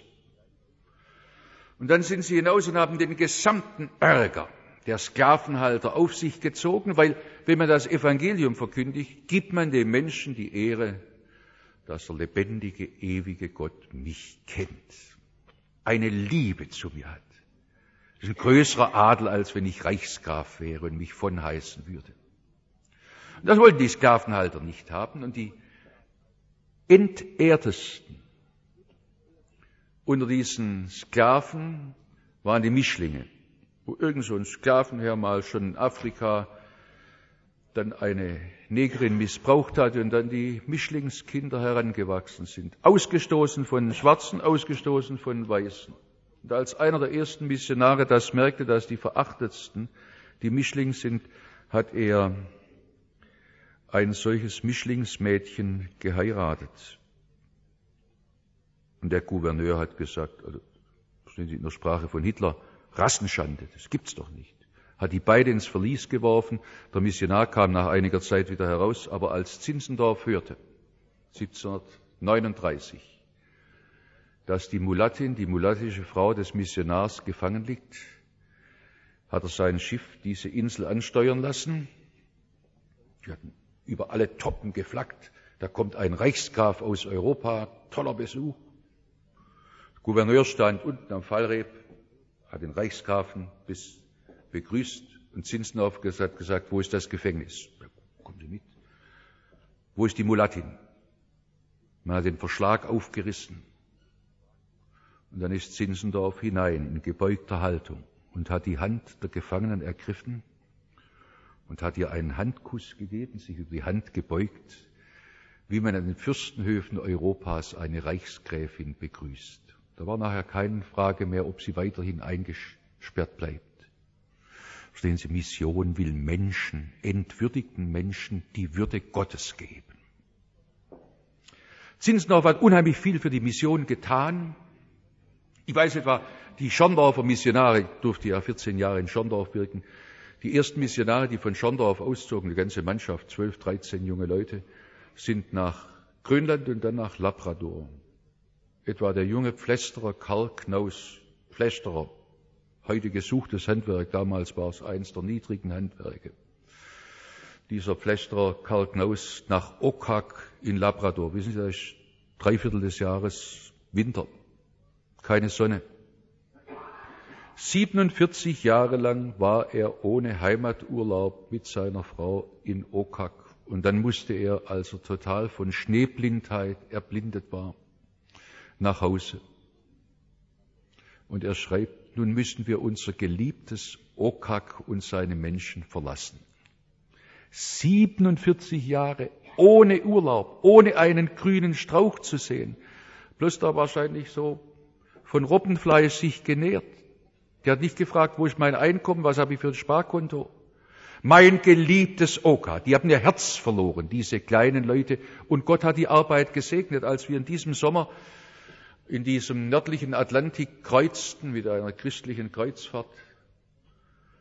Und dann sind sie hinaus und haben den gesamten Ärger der Sklavenhalter auf sich gezogen, weil, wenn man das Evangelium verkündigt, gibt man dem Menschen die Ehre, dass der lebendige, ewige Gott mich kennt, eine Liebe zu mir hat. Das ist ein größerer Adel, als wenn ich Reichsgraf wäre und mich von heißen würde. Und das wollten die Sklavenhalter nicht haben. Und die entehrtesten unter diesen Sklaven waren die Mischlinge, wo irgend so ein Sklavenherr mal schon in Afrika dann eine Negerin missbraucht hatte und dann die Mischlingskinder herangewachsen sind. Ausgestoßen von Schwarzen, ausgestoßen von Weißen. Und als einer der ersten Missionare das merkte, dass die verachtetsten die Mischlinge sind, hat er ein solches Mischlingsmädchen geheiratet. Und der Gouverneur hat gesagt, also in der Sprache von Hitler, Rassenschande, das gibt's doch nicht. Hat die beide ins Verlies geworfen. Der Missionar kam nach einiger Zeit wieder heraus, aber als Zinzendorf hörte, siebzehnhundertneununddreißig, dass die Mulattin, die mulattische Frau des Missionars gefangen liegt, hat er sein Schiff diese Insel ansteuern lassen. Die hatten über alle Toppen geflaggt. Da kommt ein Reichsgraf aus Europa, toller Besuch. Der Gouverneur stand unten am Fallreb, hat den Reichsgrafen bis begrüßt und Zinzendorf hat gesagt, wo ist das Gefängnis? Kommen Sie mit. Wo ist die Mulattin? Man hat den Verschlag aufgerissen. Und dann ist Zinzendorf hinein in gebeugter Haltung und hat die Hand der Gefangenen ergriffen und hat ihr einen Handkuss gegeben, sich über die Hand gebeugt, wie man an den Fürstenhöfen Europas eine Reichsgräfin begrüßt. Da war nachher keine Frage mehr, ob sie weiterhin eingesperrt bleibt. Verstehen Sie, Mission will Menschen, entwürdigten Menschen, die Würde Gottes geben. Zinzendorf hat unheimlich viel für die Mission getan. Ich weiß etwa, die Schorndorfer Missionare, ich durfte ja vierzehn Jahre in Schorndorf wirken, die ersten Missionare, die von Schorndorf auszogen, die ganze Mannschaft, zwölf, dreizehn junge Leute, sind nach Grönland und dann nach Labrador. Etwa der junge Pflästerer Karl Knaus, Pflästerer, heute gesuchtes Handwerk, damals war es eins der niedrigen Handwerke. Dieser Pflästerer Karl Knaus nach Okak in Labrador. Wissen Sie, da ist drei Viertel des Jahres Winter, keine Sonne. siebenundvierzig Jahre lang war er ohne Heimaturlaub mit seiner Frau in Okak. Und dann musste er, als er total von Schneeblindheit erblindet war, nach Hause. Und er schreibt, nun müssen wir unser geliebtes Okak und seine Menschen verlassen. siebenundvierzig Jahre ohne Urlaub, ohne einen grünen Strauch zu sehen. Bloß da wahrscheinlich so von Robbenfleisch sich genährt. Der hat nicht gefragt, wo ist mein Einkommen, was habe ich für ein Sparkonto. Mein geliebtes Oka, die haben ihr Herz verloren, diese kleinen Leute. Und Gott hat die Arbeit gesegnet, als wir in diesem Sommer in diesem nördlichen Atlantik kreuzten mit einer christlichen Kreuzfahrt.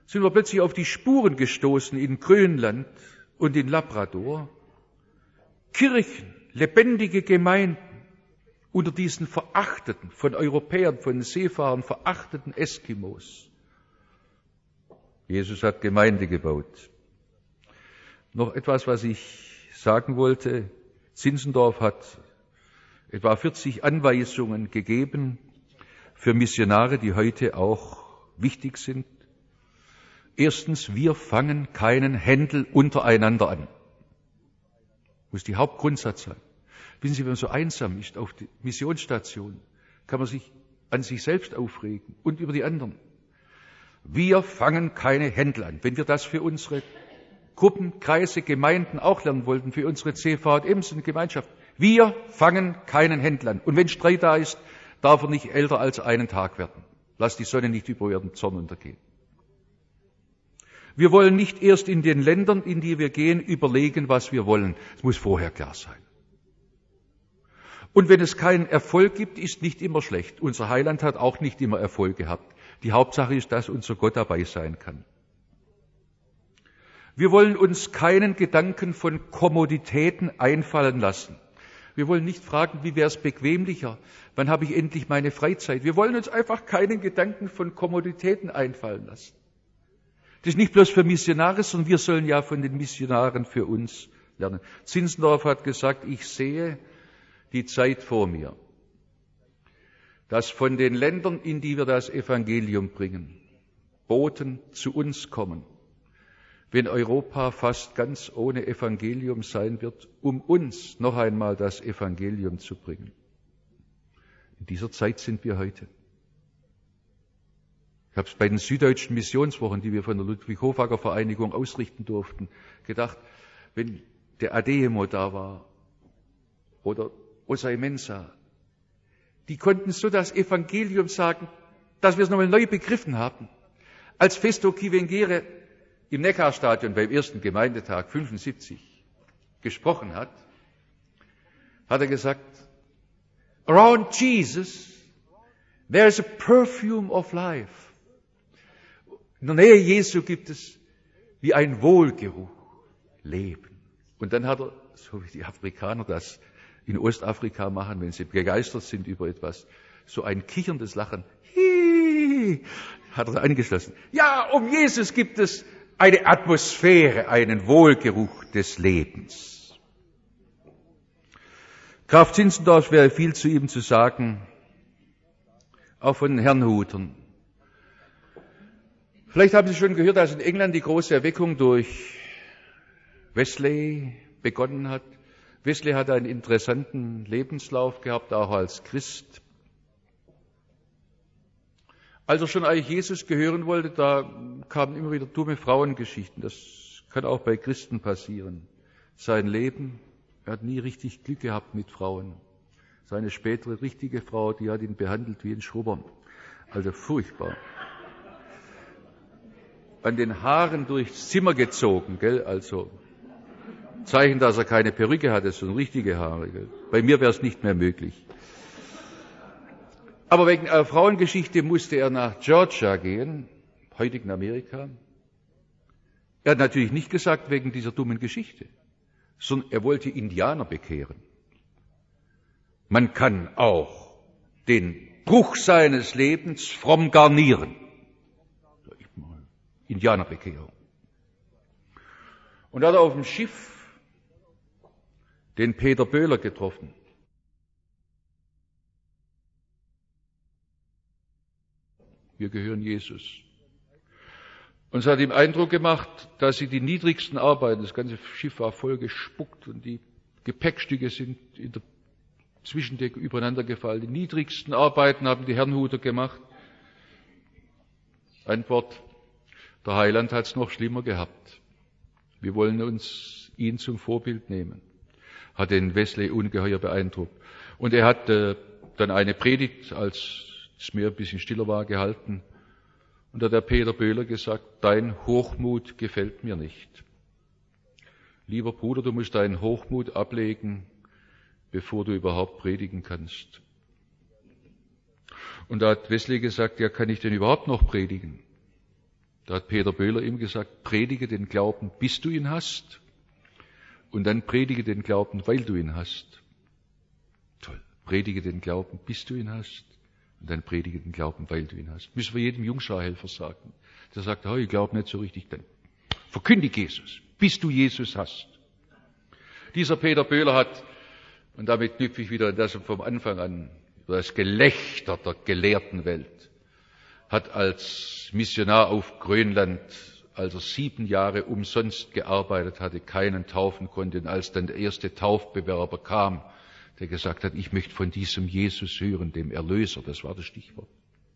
sind wir plötzlich auf die Spuren gestoßen in Grönland und in Labrador. Kirchen, lebendige Gemeinden unter diesen verachteten, von Europäern, von Seefahrern verachteten Eskimos. Jesus hat Gemeinde gebaut. Noch etwas, was ich sagen wollte. Zinzendorf hat etwa vierzig Anweisungen gegeben für Missionare, die heute auch wichtig sind. Erstens, wir fangen keinen Händel untereinander an. Muss die Hauptgrundsatz sein. Wissen Sie, wenn man so einsam ist auf der Missionsstation, kann man sich an sich selbst aufregen und über die anderen. Wir fangen keine Händel an. Wenn wir das für unsere Gruppen, Kreise, Gemeinden auch lernen wollten, für unsere C V und Ems und Gemeinschaft. Wir fangen keinen Händel an. Und wenn Streit da ist, darf er nicht älter als einen Tag werden. Lass die Sonne nicht über ihren Zorn untergehen. Wir wollen nicht erst in den Ländern, in die wir gehen, überlegen, was wir wollen. Es muss vorher klar sein. Und wenn es keinen Erfolg gibt, ist nicht immer schlecht. Unser Heiland hat auch nicht immer Erfolg gehabt. Die Hauptsache ist, dass unser Gott dabei sein kann. Wir wollen uns keinen Gedanken von Kommoditäten einfallen lassen. Wir wollen nicht fragen, wie wäre es bequemlicher? Wann habe ich endlich meine Freizeit? Wir wollen uns einfach keinen Gedanken von Kommoditäten einfallen lassen. Das ist nicht bloß für Missionare, sondern wir sollen ja von den Missionaren für uns lernen. Zinzendorf hat gesagt, ich sehe die Zeit vor mir, dass von den Ländern, in die wir das Evangelium bringen, Boten zu uns kommen, wenn Europa fast ganz ohne Evangelium sein wird, um uns noch einmal das Evangelium zu bringen. In dieser Zeit sind wir heute. Ich habe es bei den süddeutschen Missionswochen, die wir von der Ludwig-Hofacker-Vereinigung ausrichten durften, gedacht, wenn der Ademo da war oder Osai Mensa, die konnten so das Evangelium sagen, dass wir es nochmal neu begriffen haben. Als Festo Kivengere im Neckarstadion beim ersten Gemeindetag fünfundsiebzig gesprochen hat, hat er gesagt, around Jesus there is a perfume of life. In der Nähe Jesu gibt es wie ein Wohlgeruch, Leben. Und dann hat er, so wie die Afrikaner das in Ostafrika machen, wenn sie begeistert sind über etwas, so ein kicherndes Lachen, Hi, hat er angeschlossen. Ja, um Jesus gibt es eine Atmosphäre, einen Wohlgeruch des Lebens. Graf Zinzendorf wäre viel zu ihm zu sagen, auch von den Herrnhutern. Vielleicht haben Sie schon gehört, dass in England die große Erweckung durch Wesley begonnen hat. Wesley hat einen interessanten Lebenslauf gehabt, auch als Christ. Als er schon eigentlich Jesus gehören wollte, da kamen immer wieder dumme Frauengeschichten. Das kann auch bei Christen passieren. Sein Leben, er hat nie richtig Glück gehabt mit Frauen. Seine spätere richtige Frau, die hat ihn behandelt wie ein Schrubber. Also furchtbar. An den Haaren durchs Zimmer gezogen, gell? Also Zeichen, dass er keine Perücke hatte, sondern richtige Haare. Gell? Bei mir wäre es nicht mehr möglich. Aber wegen einer Frauengeschichte musste er nach Georgia gehen, heutigen Amerika. Er hat natürlich nicht gesagt wegen dieser dummen Geschichte, sondern er wollte Indianer bekehren. Man kann auch den Bruch seines Lebens fromm garnieren. Indianerbekehrung. Und da hat er auf dem Schiff den Peter Böhler getroffen. Wir gehören Jesus. Und es hat ihm Eindruck gemacht, dass sie die niedrigsten Arbeiten, das ganze Schiff war voll gespuckt und die Gepäckstücke sind in der Zwischendecke übereinander gefallen. Die niedrigsten Arbeiten haben die Herrnhuter gemacht. Antwort, der Heiland hat es noch schlimmer gehabt. Wir wollen uns ihn zum Vorbild nehmen. Hat den Wesley ungeheuer beeindruckt. Und er hat äh, dann eine Predigt, als das Meer ein bisschen stiller war, gehalten. Und da hat der Peter Böhler gesagt, dein Hochmut gefällt mir nicht. Lieber Bruder, du musst deinen Hochmut ablegen, bevor du überhaupt predigen kannst. Und da hat Wesley gesagt, ja, kann ich denn überhaupt noch predigen? Da hat Peter Böhler ihm gesagt, predige den Glauben, bis du ihn hast, und dann predige den Glauben, weil du ihn hast. Toll. Predige den Glauben, bis du ihn hast, und dann predige den Glauben, weil du ihn hast. Müssen wir jedem Jungscharhelfer sagen. Der sagt, oh, ich glaube nicht so richtig, dann verkündige Jesus, bis du Jesus hast. Dieser Peter Böhler hat, und damit knüpfe ich wieder an das vom Anfang an, das Gelächter der gelehrten Welt, hat als Missionar auf Grönland, als er sieben Jahre umsonst gearbeitet hatte, keinen taufen konnte, und als dann der erste Taufbewerber kam, der gesagt hat, ich möchte von diesem Jesus hören, dem Erlöser, das war das Stichwort,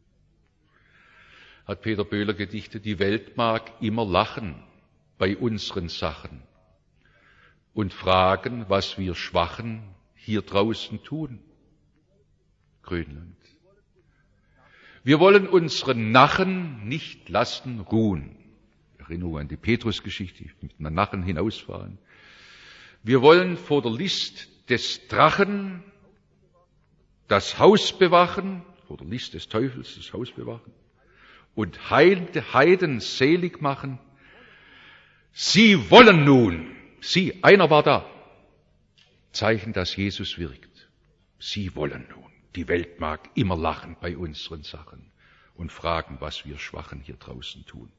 hat Peter Böhler gedichtet, die Welt mag immer lachen bei unseren Sachen und fragen, was wir Schwachen hier draußen tun. Grönland. Wir wollen unseren Nachen nicht lassen ruhen. Erinnerung an die Petrusgeschichte, mit einem Nachen hinausfahren. Wir wollen vor der List des Drachen das Haus bewachen, vor der List des Teufels das Haus bewachen und Heiden selig machen. Sie wollen nun, sie, einer war da, Zeichen, dass Jesus wirkt. Sie wollen nun. Die Welt mag immer lachen bei unseren Sachen und fragen, was wir Schwachen hier draußen tun.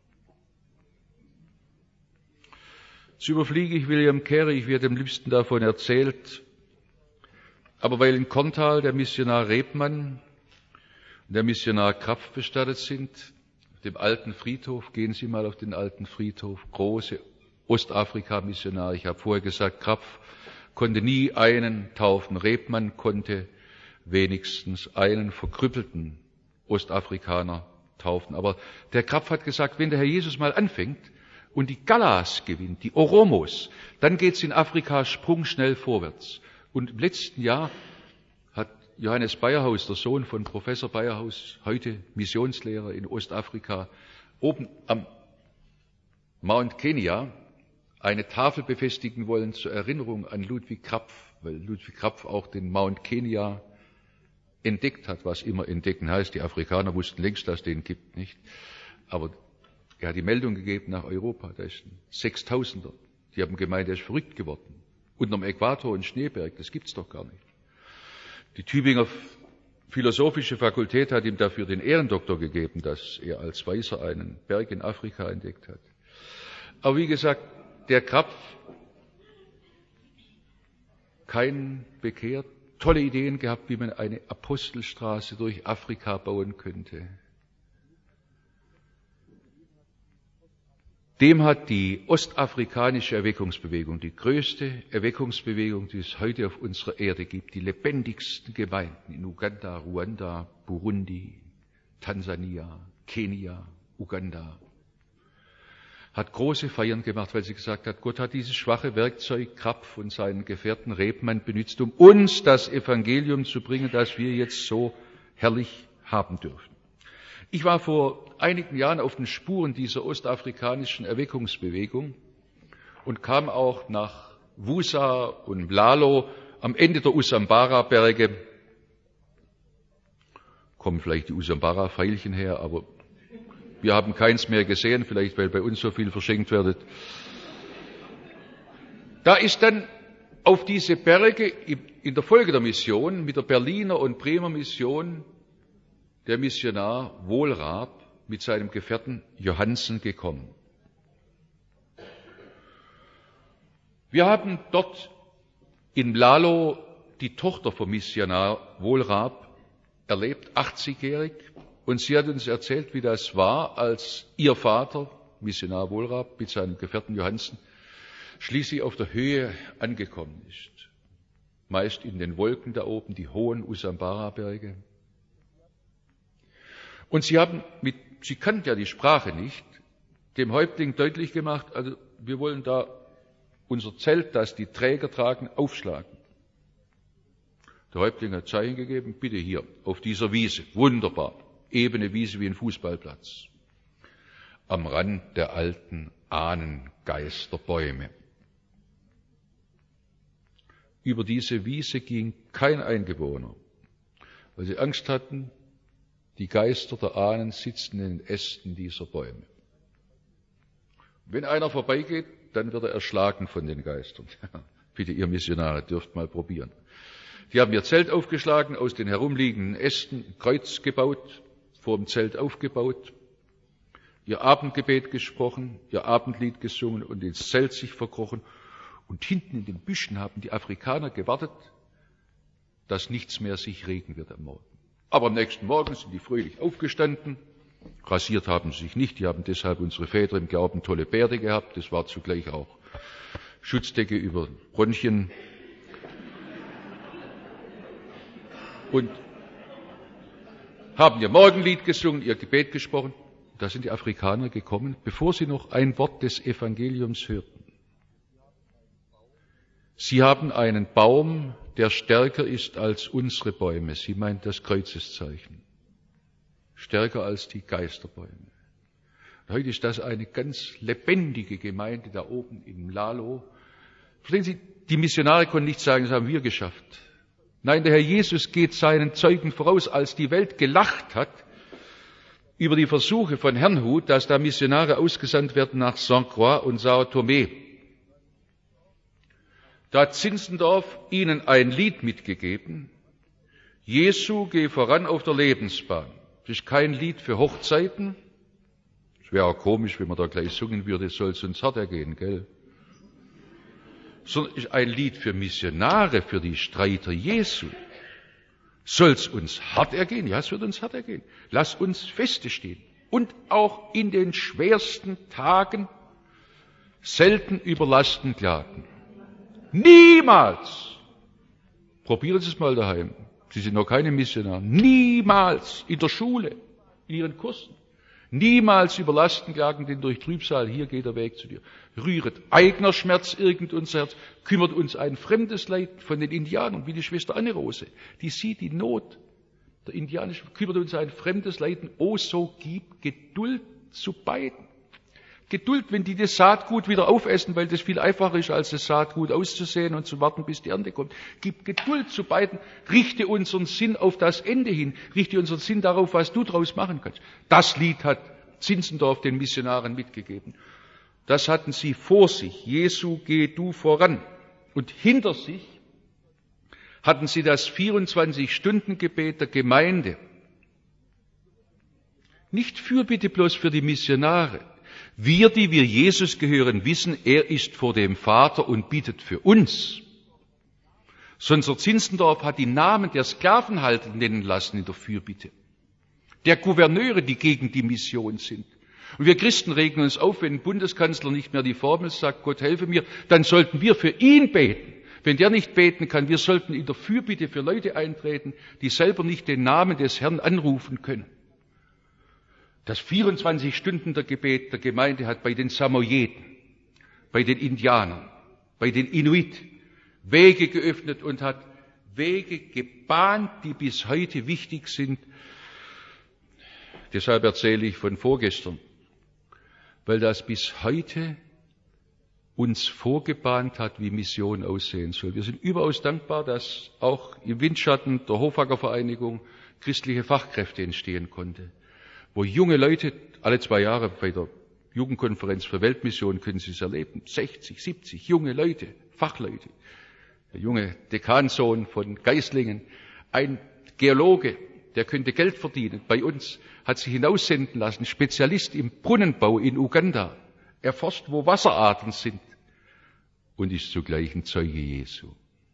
Jetzt überfliege ich William Carey, ich werde am liebsten davon erzählt, aber weil in Korntal der Missionar Rebmann und der Missionar Krapf bestattet sind, auf dem alten Friedhof, gehen Sie mal auf den alten Friedhof, große Ostafrika-Missionare, ich habe vorher gesagt, Krapf konnte nie einen taufen, Rebmann konnte wenigstens einen verkrüppelten Ostafrikaner taufen. Aber der Krapf hat gesagt, wenn der Herr Jesus mal anfängt und die Gallas gewinnt, die Oromos, dann geht's in Afrika sprungschnell vorwärts. Und im letzten Jahr hat Johannes Bayerhaus, der Sohn von Professor Bayerhaus, heute Missionslehrer in Ostafrika, oben am Mount Kenya eine Tafel befestigen wollen zur Erinnerung an Ludwig Krapf, weil Ludwig Krapf auch den Mount Kenya entdeckt hat, was immer entdecken heißt. Die Afrikaner wussten längst, dass es den gibt, nicht? Aber er hat die Meldung gegeben nach Europa, da ist ein Sechstausender. Die haben gemeint, er ist verrückt geworden. Unterm Äquator und Schneeberg, das gibt's doch gar nicht. Die Tübinger Philosophische Fakultät hat ihm dafür den Ehrendoktor gegeben, dass er als Weißer einen Berg in Afrika entdeckt hat. Aber wie gesagt, der Krapf, kein bekehrt, tolle Ideen gehabt, wie man eine Apostelstraße durch Afrika bauen könnte. Dem hat die ostafrikanische Erweckungsbewegung, die größte Erweckungsbewegung, die es heute auf unserer Erde gibt, die lebendigsten Gemeinden in Uganda, Ruanda, Burundi, Tansania, Kenia, Uganda, hat große Feiern gemacht, weil sie gesagt hat, Gott hat dieses schwache Werkzeug Krapf und seinen Gefährten Rebmann benutzt, um uns das Evangelium zu bringen, das wir jetzt so herrlich haben dürfen. Ich war vor einigen Jahren auf den Spuren dieser ostafrikanischen Erweckungsbewegung und kam auch nach Wusa und Mlalo am Ende der Usambara-Berge. Kommen vielleicht die Usambara-Veilchen her, aber wir haben keins mehr gesehen, vielleicht weil bei uns so viel verschenkt wird. Da ist dann auf diese Berge in der Folge der Mission mit der Berliner und Bremer Mission der Missionar Wohlrab mit seinem Gefährten Johansen gekommen. Wir haben dort in Mlalo die Tochter vom Missionar Wohlrab erlebt, achtzigjährig, und sie hat uns erzählt, wie das war, als ihr Vater, Missionar Wohlrab, mit seinem Gefährten Johansen, schließlich auf der Höhe angekommen ist. Meist in den Wolken da oben, die hohen Usambara-Berge. Und sie haben mit, sie kannten ja die Sprache nicht, dem Häuptling deutlich gemacht, also wir wollen da unser Zelt, das die Träger tragen, aufschlagen. Der Häuptling hat Zeichen gegeben, bitte hier, auf dieser Wiese, wunderbar, ebene Wiese wie ein Fußballplatz, am Rand der alten Ahnengeisterbäume. Über diese Wiese ging kein Eingewohner, weil sie Angst hatten, die Geister der Ahnen sitzen in den Ästen dieser Bäume. Wenn einer vorbeigeht, dann wird er erschlagen von den Geistern. Bitte, ihr Missionare, dürft mal probieren. Die haben ihr Zelt aufgeschlagen, aus den herumliegenden Ästen ein Kreuz gebaut, vor dem Zelt aufgebaut, ihr Abendgebet gesprochen, ihr Abendlied gesungen und ins Zelt sich verkrochen. Und hinten in den Büschen haben die Afrikaner gewartet, dass nichts mehr sich regen wird am Morgen. Aber am nächsten Morgen sind die fröhlich aufgestanden. Rasiert haben sie sich nicht, die haben deshalb unsere Väter im Glauben tolle Bärte gehabt. Das war zugleich auch Schutzdecke über Bronchien. Und haben ihr Morgenlied gesungen, ihr Gebet gesprochen. Da sind die Afrikaner gekommen, bevor sie noch ein Wort des Evangeliums hörten. Sie haben einen Baum, der stärker ist als unsere Bäume. Sie meint das Kreuzeszeichen. Stärker als die Geisterbäume. Heute ist das eine ganz lebendige Gemeinde da oben im Lalo. Verstehen Sie, die Missionare konnten nicht sagen, das haben wir geschafft. Nein, der Herr Jesus geht seinen Zeugen voraus, als die Welt gelacht hat über die Versuche von Herrnhut, dass da Missionare ausgesandt werden nach Sankt Croix und Sao Tomé. Da hat Zinzendorf ihnen ein Lied mitgegeben. Jesu, geh voran auf der Lebensbahn. Das ist kein Lied für Hochzeiten. Es wäre auch komisch, wenn man da gleich singen würde, soll es uns hart ergehen, gell? Sondern es ist ein Lied für Missionare, für die Streiter Jesu. Soll es uns hart ergehen? Ja, es wird uns hart ergehen. Lass uns feste stehen. Und auch in den schwersten Tagen selten über Lasten klagen. Niemals! Probieren Sie es mal daheim. Sie sind noch keine Missionare. Niemals in der Schule, in Ihren Kursen. Niemals über Lasten klagen, denn durch Trübsal, hier geht der Weg zu dir. Rühret eigener Schmerz irgend unser Herz, kümmert uns ein fremdes Leid von den Indianern, wie die Schwester Anne-Rose. Die sieht die Not der Indianischen, kümmert uns ein fremdes Leiden. Oh, so gib Geduld zu beiden. Geduld, wenn die das Saatgut wieder aufessen, weil das viel einfacher ist, als das Saatgut auszusehen und zu warten, bis die Ernte kommt. Gib Geduld zu beiden, richte unseren Sinn auf das Ende hin, richte unseren Sinn darauf, was du daraus machen kannst. Das Lied hat Zinzendorf den Missionaren mitgegeben. Das hatten sie vor sich. Jesu, geh du voran. Und hinter sich hatten sie das vierundzwanzig-Stunden-Gebet der Gemeinde. Nicht Fürbitte bloß für die Missionare. Wir, die wir Jesus gehören, wissen, er ist vor dem Vater und bittet für uns. Sonst Zinzendorf hat die Namen der Sklavenhalter nennen lassen in der Fürbitte. Der Gouverneure, die gegen die Mission sind. Und wir Christen regen uns auf, wenn ein Bundeskanzler nicht mehr die Formel sagt, Gott helfe mir, dann sollten wir für ihn beten. Wenn der nicht beten kann, wir sollten in der Fürbitte für Leute eintreten, die selber nicht den Namen des Herrn anrufen können. Das vierundzwanzig-Stunden-Gebet der Gemeinde hat bei den Samoyeden, bei den Indianern, bei den Inuit Wege geöffnet und hat Wege gebahnt, die bis heute wichtig sind. Deshalb erzähle ich von vorgestern, weil das bis heute uns vorgebahnt hat, wie Mission aussehen soll. Wir sind überaus dankbar, dass auch im Windschatten der Hofacker Vereinigung christliche Fachkräfte entstehen konnte, wo junge Leute, alle zwei Jahre bei der Jugendkonferenz für Weltmission können Sie es erleben, sechzig, siebzig junge Leute, Fachleute. Der junge Dekansohn von Geislingen, ein Geologe, der könnte Geld verdienen. Bei uns hat sich hinaussenden lassen, Spezialist im Brunnenbau in Uganda. Er forscht, wo Wasserarten sind und ist zugleich ein Zeuge Jesu.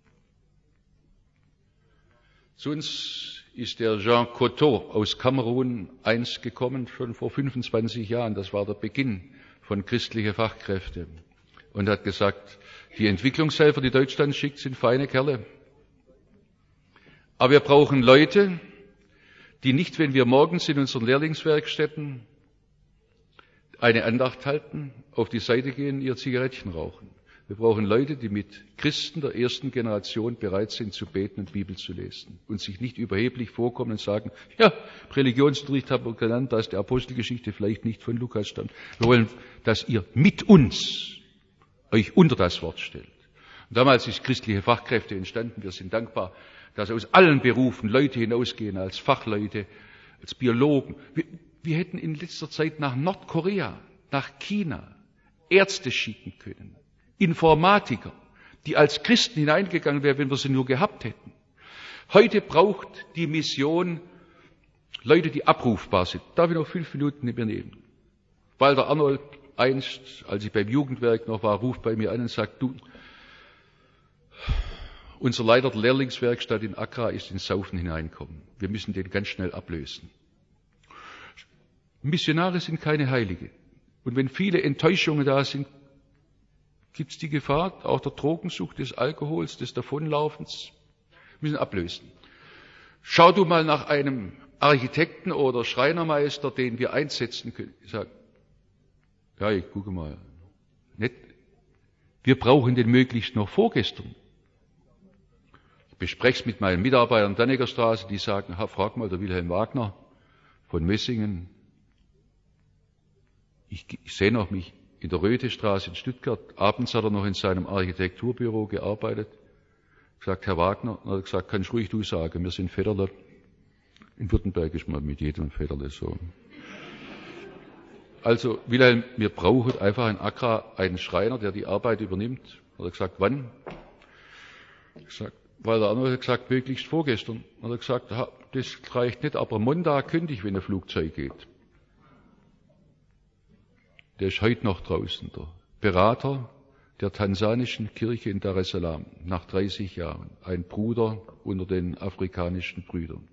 Zu uns ist der Jean Cotto aus Kamerun einst gekommen, schon vor fünfundzwanzig Jahren. Das war der Beginn von christlichen Fachkräften. Und hat gesagt, die Entwicklungshelfer, die Deutschland schickt, sind feine Kerle. Aber wir brauchen Leute, die nicht, wenn wir morgens in unseren Lehrlingswerkstätten eine Andacht halten, auf die Seite gehen, ihr Zigarettchen rauchen. Wir brauchen Leute, die mit Christen der ersten Generation bereit sind zu beten und Bibel zu lesen und sich nicht überheblich vorkommen und sagen, ja, Religionsunterricht haben wir genannt, dass die Apostelgeschichte vielleicht nicht von Lukas stammt. Wir wollen, dass ihr mit uns euch unter das Wort stellt. Und damals ist christliche Fachkräfte entstanden. Wir sind dankbar, dass aus allen Berufen Leute hinausgehen als Fachleute, als Biologen. Wir, wir hätten in letzter Zeit nach Nordkorea, nach China, Ärzte schicken können, Informatiker, die als Christen hineingegangen wären, wenn wir sie nur gehabt hätten. Heute braucht die Mission Leute, die abrufbar sind. Darf ich noch fünf Minuten mit mir nehmen? Walter Arnold einst, als ich beim Jugendwerk noch war, ruft bei mir an und sagt, du, unser Leiter der Lehrlingswerkstatt in Accra ist ins Saufen hineingekommen. Wir müssen den ganz schnell ablösen. Missionare sind keine Heilige. Und wenn viele Enttäuschungen da sind, gibt es die Gefahr, auch der Drogensucht, des Alkohols, des Davonlaufens. Wir müssen ablösen. Schau du mal nach einem Architekten oder Schreinermeister, den wir einsetzen können. Ich sage, ja, ich gucke mal. Nicht. Wir brauchen den möglichst noch vorgestern. Ich bespreche es mit meinen Mitarbeitern der Dannegerstraße, die sagen, frag mal der Wilhelm Wagner von Messingen. Ich, ich sehe noch mich in der Röthestraße in Stuttgart. Abends hat er noch in seinem Architekturbüro gearbeitet. Gesagt, Herr Wagner, er hat gesagt, kannst ruhig du sagen, wir sind Vetterle. In Württemberg ist man mit jedem Vetterle so. Also, Wilhelm, wir brauchen einfach in Accra einen Schreiner, der die Arbeit übernimmt. Hat er gesagt, wann? Gesagt, weil der andere hat gesagt, möglichst vorgestern. Hat er gesagt, das reicht nicht, aber Montag könnte ich, wenn ein Flugzeug geht. Der ist heute noch draußen, der Berater der tansanischen Kirche in Dar es Salaam, nach dreißig Jahren, ein Bruder unter den afrikanischen Brüdern.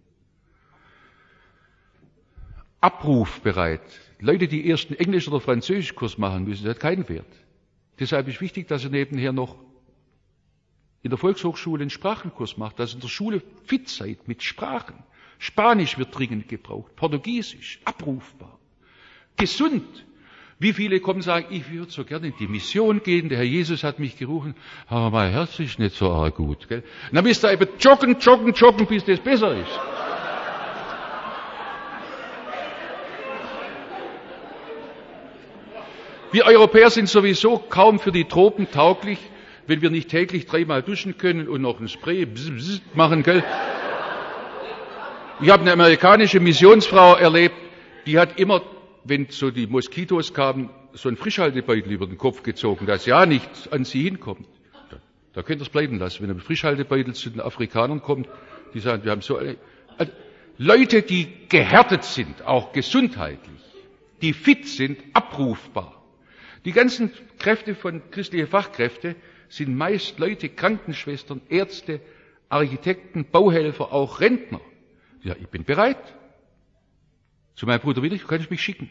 Abrufbereit. Leute, die erst einen Englisch- oder Französischkurs machen müssen, das hat keinen Wert. Deshalb ist wichtig, dass ihr nebenher noch in der Volkshochschule einen Sprachenkurs macht, dass ihr in der Schule fit seid mit Sprachen. Spanisch wird dringend gebraucht, Portugiesisch, abrufbar. Gesund. Wie viele kommen und sagen, ich würde so gerne in die Mission gehen, der Herr Jesus hat mich gerufen, aber mein Herz ist nicht so arg gut. Gell? Dann müsst ihr eben joggen, joggen, joggen, bis das besser ist. Wir Europäer sind sowieso kaum für die Tropen tauglich, wenn wir nicht täglich dreimal duschen können und noch ein Spray bzz, bzz machen. Gell? Ich habe eine amerikanische Missionsfrau erlebt, die hat immer, wenn so die Moskitos kamen, so einen Frischhaltebeutel über den Kopf gezogen, dass ja nichts an sie hinkommt. Da, da könnt ihr es bleiben lassen. Wenn ein Frischhaltebeutel zu den Afrikanern kommt, die sagen, wir haben so eine, also Leute, die gehärtet sind, auch gesundheitlich, die fit sind, abrufbar. Die ganzen Kräfte von christlichen Fachkräften sind meist Leute, Krankenschwestern, Ärzte, Architekten, Bauhelfer, auch Rentner. Ja, ich bin bereit. Zu meinem Bruder Willi kann ich mich schicken.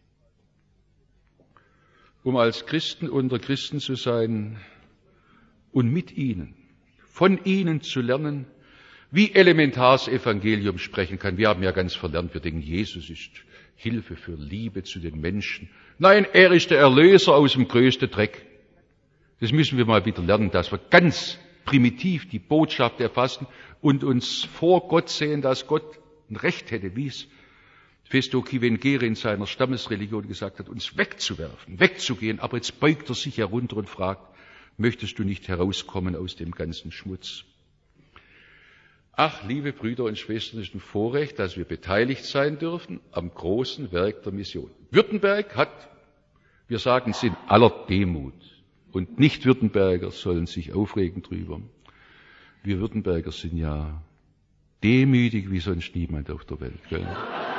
Um als Christen unter Christen zu sein und mit ihnen, von ihnen zu lernen, wie elementar das Evangelium sprechen kann. Wir haben ja ganz verlernt, wir denken, Jesus ist Hilfe für Liebe zu den Menschen. Nein, er ist der Erlöser aus dem größten Dreck. Das müssen wir mal wieder lernen, dass wir ganz primitiv die Botschaft erfassen und uns vor Gott sehen, dass Gott ein Recht hätte, wie es Festo Kivengere in seiner Stammesreligion gesagt hat, uns wegzuwerfen, wegzugehen. Aber jetzt beugt er sich herunter und fragt, möchtest du nicht herauskommen aus dem ganzen Schmutz? Ach, liebe Brüder und Schwestern, es ist ein Vorrecht, dass wir beteiligt sein dürfen am großen Werk der Mission. Württemberg hat, wir sagen es in aller Demut, und Nicht-Württemberger sollen sich aufregen drüber. Wir Württemberger sind ja demütig wie sonst niemand auf der Welt. Gell?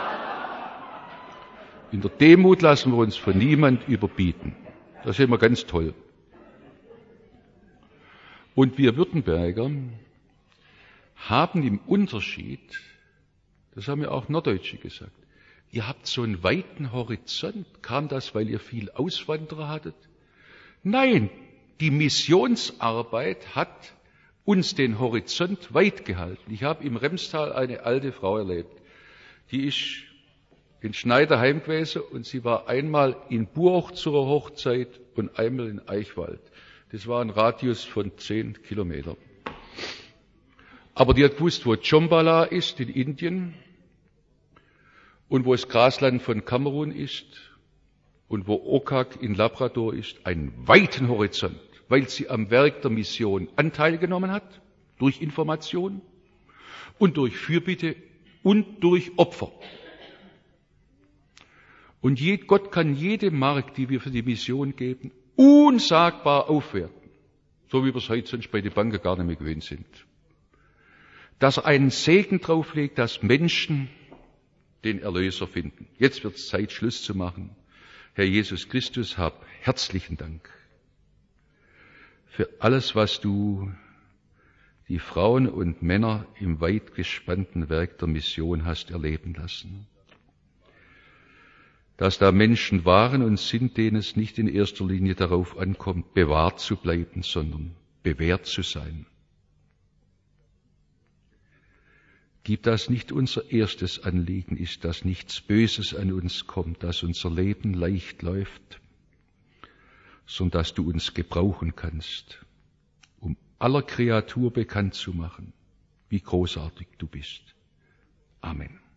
In der Demut lassen wir uns von niemand überbieten. Das sehen wir ganz toll. Und wir Württemberger haben im Unterschied, das haben ja auch Norddeutsche gesagt, ihr habt so einen weiten Horizont. Kam das, weil ihr viel Auswanderer hattet? Nein, die Missionsarbeit hat uns den Horizont weit gehalten. Ich habe im Remstal eine alte Frau erlebt, die ist in Schneiderheim gewesen und sie war einmal in Buoch zur Hochzeit und einmal in Eichwald. Das war ein Radius von zehn Kilometern. Aber die hat gewusst, wo Djombala ist in Indien und wo das Grasland von Kamerun ist und wo Okak in Labrador ist, einen weiten Horizont, weil sie am Werk der Mission Anteil genommen hat, durch Information und durch Fürbitte und durch Opfer. Und je, Gott kann jede Mark, die wir für die Mission geben, unsagbar aufwerten. So wie wir es heute sonst bei den Banken gar nicht mehr gewöhnt sind. Dass er einen Segen drauflegt, dass Menschen den Erlöser finden. Jetzt wird es Zeit, Schluss zu machen. Herr Jesus Christus, hab herzlichen Dank für alles, was du die Frauen und Männer im weit gespannten Werk der Mission hast erleben lassen. Dass da Menschen waren und sind, denen es nicht in erster Linie darauf ankommt, bewahrt zu bleiben, sondern bewährt zu sein. Gib, dass nicht unser erstes Anliegen ist, dass nichts Böses an uns kommt, dass unser Leben leicht läuft, sondern dass du uns gebrauchen kannst, um aller Kreatur bekannt zu machen, wie großartig du bist. Amen.